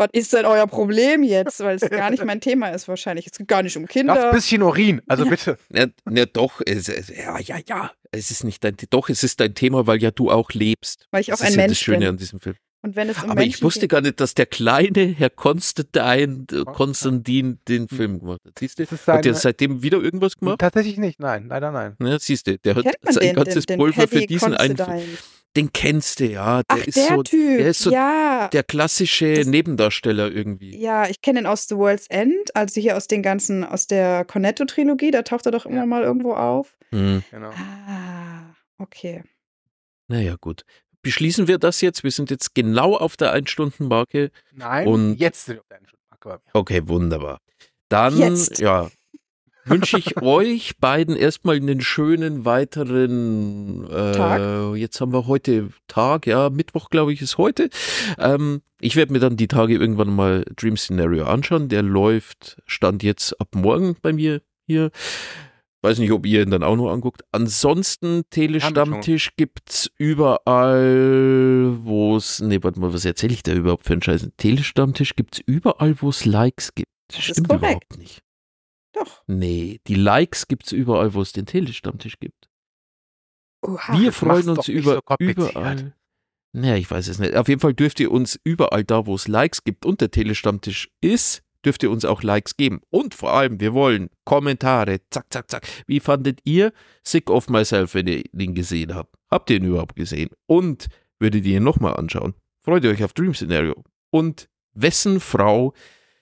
Was ist denn euer Problem jetzt? Weil es gar nicht mein Thema ist wahrscheinlich. Es geht gar nicht um Kinder. Das bisschen Urin, also bitte. Ja, ja doch, es, es, ja, ja, ja. Es ist nicht dein, doch, es ist dein Thema, weil ja du auch lebst. Weil ich auch das ein ist ja Mensch das Schöne bin. an diesem Film. Und wenn es um Aber Menschen ich wusste geht, gar nicht, dass der kleine Herr Konstantin, äh, Konstantin den Film gemacht hat. Siehst du? Das ist Hat der seine- seitdem wieder irgendwas gemacht? Tatsächlich nicht, nein, leider nein. Ja, siehst du, der hat kennt man sein den, ganzes den, den Pulver für Paddy diesen einen Film. Considine. Den kennst du, ja. Der Ach, ist der so, Typ, der ist so ja. der klassische Das- Nebendarsteller irgendwie. Ja, ich kenne ihn aus The World's End, also hier aus den ganzen, aus der Cornetto-Trilogie, da taucht er doch immer Ja. mal irgendwo auf. Hm. Genau. Ah, okay. Naja, gut. Beschließen wir das jetzt? Wir sind jetzt genau auf der Ein-Stunden-Marke. Nein, Und- jetzt sind wir auf deinen Schutzmarke bei mir. Okay, wunderbar. Dann, Jetzt. ja, wünsche ich euch beiden erstmal einen schönen weiteren äh, Tag. Jetzt haben wir heute Tag, ja, Mittwoch, glaube ich, ist heute. Ähm, ich werde mir dann die Tage irgendwann mal Dream Scenario anschauen. Der läuft, stand jetzt ab morgen bei mir hier. Weiß nicht, ob ihr ihn dann auch noch anguckt. Ansonsten, Telestammtisch gibt's überall, wo es, nee, warte mal, was erzähle ich da überhaupt für einen Scheiß? Telestammtisch gibt's überall, wo es Likes gibt. Das Das ist stimmt korrekt. überhaupt nicht. Doch. Nee, die Likes gibt's überall, wo es den Telestammtisch gibt. Oha. Wir das freuen macht's uns doch nicht über so kompliziert. überall. Naja, ich weiß es nicht. Auf jeden Fall dürft ihr uns überall da, wo es Likes gibt und der Telestammtisch ist, dürft ihr uns auch Likes geben. Und vor allem, wir wollen Kommentare. Zack, zack, zack. Wie fandet ihr Sick of Myself, wenn ihr ihn gesehen habt? Habt ihr ihn überhaupt gesehen? Und würdet ihr ihn nochmal anschauen? Freut ihr euch auf Dream Scenario? Und wessen Frau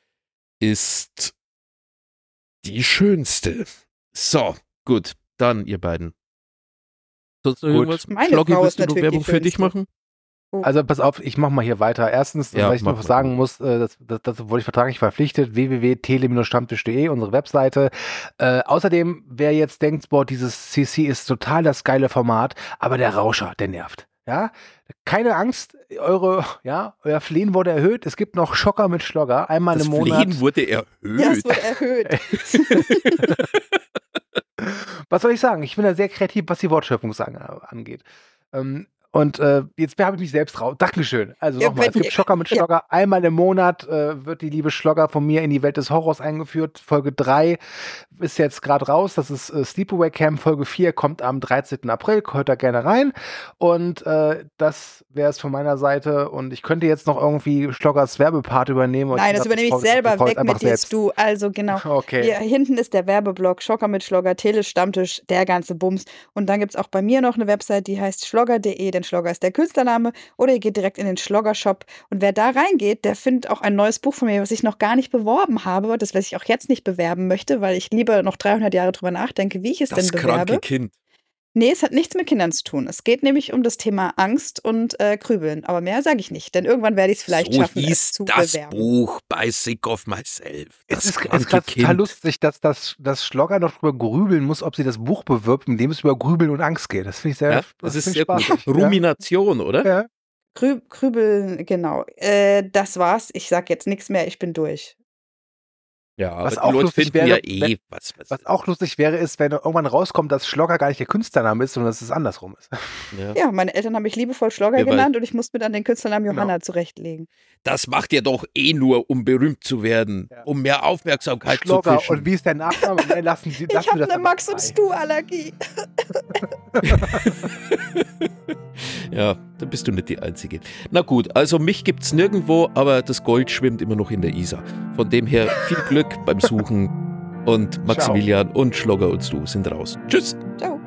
ist die schönste? So, gut. Dann, ihr beiden. Sonst noch Gut. irgendwas? Meine Schloggi, Frau willst ist du noch natürlich Werbung die für dich schönste. machen? Also pass auf, ich mach mal hier weiter. Erstens, Ja, weil ich mach noch mal. sagen muss, äh, das, das, das wurde ich vertraglich verpflichtet, w w w punkt tele stammtisch punkt de, unsere Webseite. Äh, außerdem, wer jetzt denkt, boah, dieses C C ist total das geile Format, aber der Rauscher, der nervt. Ja, keine Angst, eure, ja, euer Flehen wurde erhöht. Es gibt noch Schocker mit Schlogger, einmal Das im Monat. Flehen wurde erhöht. Ja, es wurde erhöht. Was soll ich sagen? Ich bin da sehr kreativ, was die Wortschöpfung sagen, angeht. Ähm, und äh, jetzt habe ich mich selbst raus. Dankeschön. Also Ja, nochmal, es wenn- gibt Schocker mit ja. Schlogger. Einmal im Monat äh, wird die liebe Schlogger von mir in die Welt des Horrors eingeführt. Folge drei ist jetzt gerade raus. Das ist äh, Sleepaway Camp. Folge vier kommt am dreizehnten April. Hört da gerne rein. Und äh, das wäre es von meiner Seite. Und ich könnte jetzt noch irgendwie Schloggers Werbepart übernehmen. Nein, das übernehme ich selber. Weg mit dir, du. Also genau. Okay. Hier hinten ist der Werbeblock, Schocker mit Schlogger, Telestammtisch, der ganze Bums. Und dann gibt es auch bei mir noch eine Website, die heißt schlogger punkt de, denn Schlogger ist der Künstlername. Oder ihr geht direkt in den Schlogger-Shop. Und wer da reingeht, der findet auch ein neues Buch von mir, was ich noch gar nicht beworben habe. Das, was ich auch jetzt nicht bewerben möchte, weil ich lieber noch dreihundert Jahre drüber nachdenke, wie ich es Das denn bewerbe. kranke Kind. Nee, es hat nichts mit Kindern zu tun. Es geht nämlich um das Thema Angst und äh, Grübeln. Aber mehr sage ich nicht, denn irgendwann werde ich es vielleicht so schaffen, es hieß zu das bewerben. Buch bei Sick of Myself. Es Das ist, es kranke ist gerade total Kind. lustig, dass das dass Schlogger noch drüber grübeln muss, ob sie das Buch bewirbt, in dem es über Grübeln und Angst geht. Das finde ich sehr, Ja, das ist find sehr ich gut. spaßig. Ja. Rumination, oder? Ja. Grü Grübeln, genau. Äh, das war's. Ich sag jetzt nichts mehr, ich bin durch. Ja, Was aber auch die Leute lustig finden wäre, ja eh wenn- was. was, Was auch lustig wäre, ist, wenn irgendwann rauskommt, dass Schlogger gar nicht der Künstlername ist, sondern dass es andersrum ist. ja. Ja, meine Eltern haben mich liebevoll Schlogger Ja, weil- genannt und ich musste mir dann den Künstlernamen Genau. Johanna zurechtlegen. Das macht ihr doch eh nur, um berühmt zu werden, Ja. um mehr Aufmerksamkeit Schlogger. zu fischen. Und wie ist der Nachname? Nein, lassen Sie, Ich lassen habe wir das eine einfach Max- und frei. Stu-Allergie. Ja, da bist du nicht die Einzige. Na gut, also mich gibt's nirgendwo, aber das Gold schwimmt immer noch in der Isar. Von dem her viel Glück beim Suchen und Maximilian und Schlogger und Stu sind raus. Tschüss! Ciao.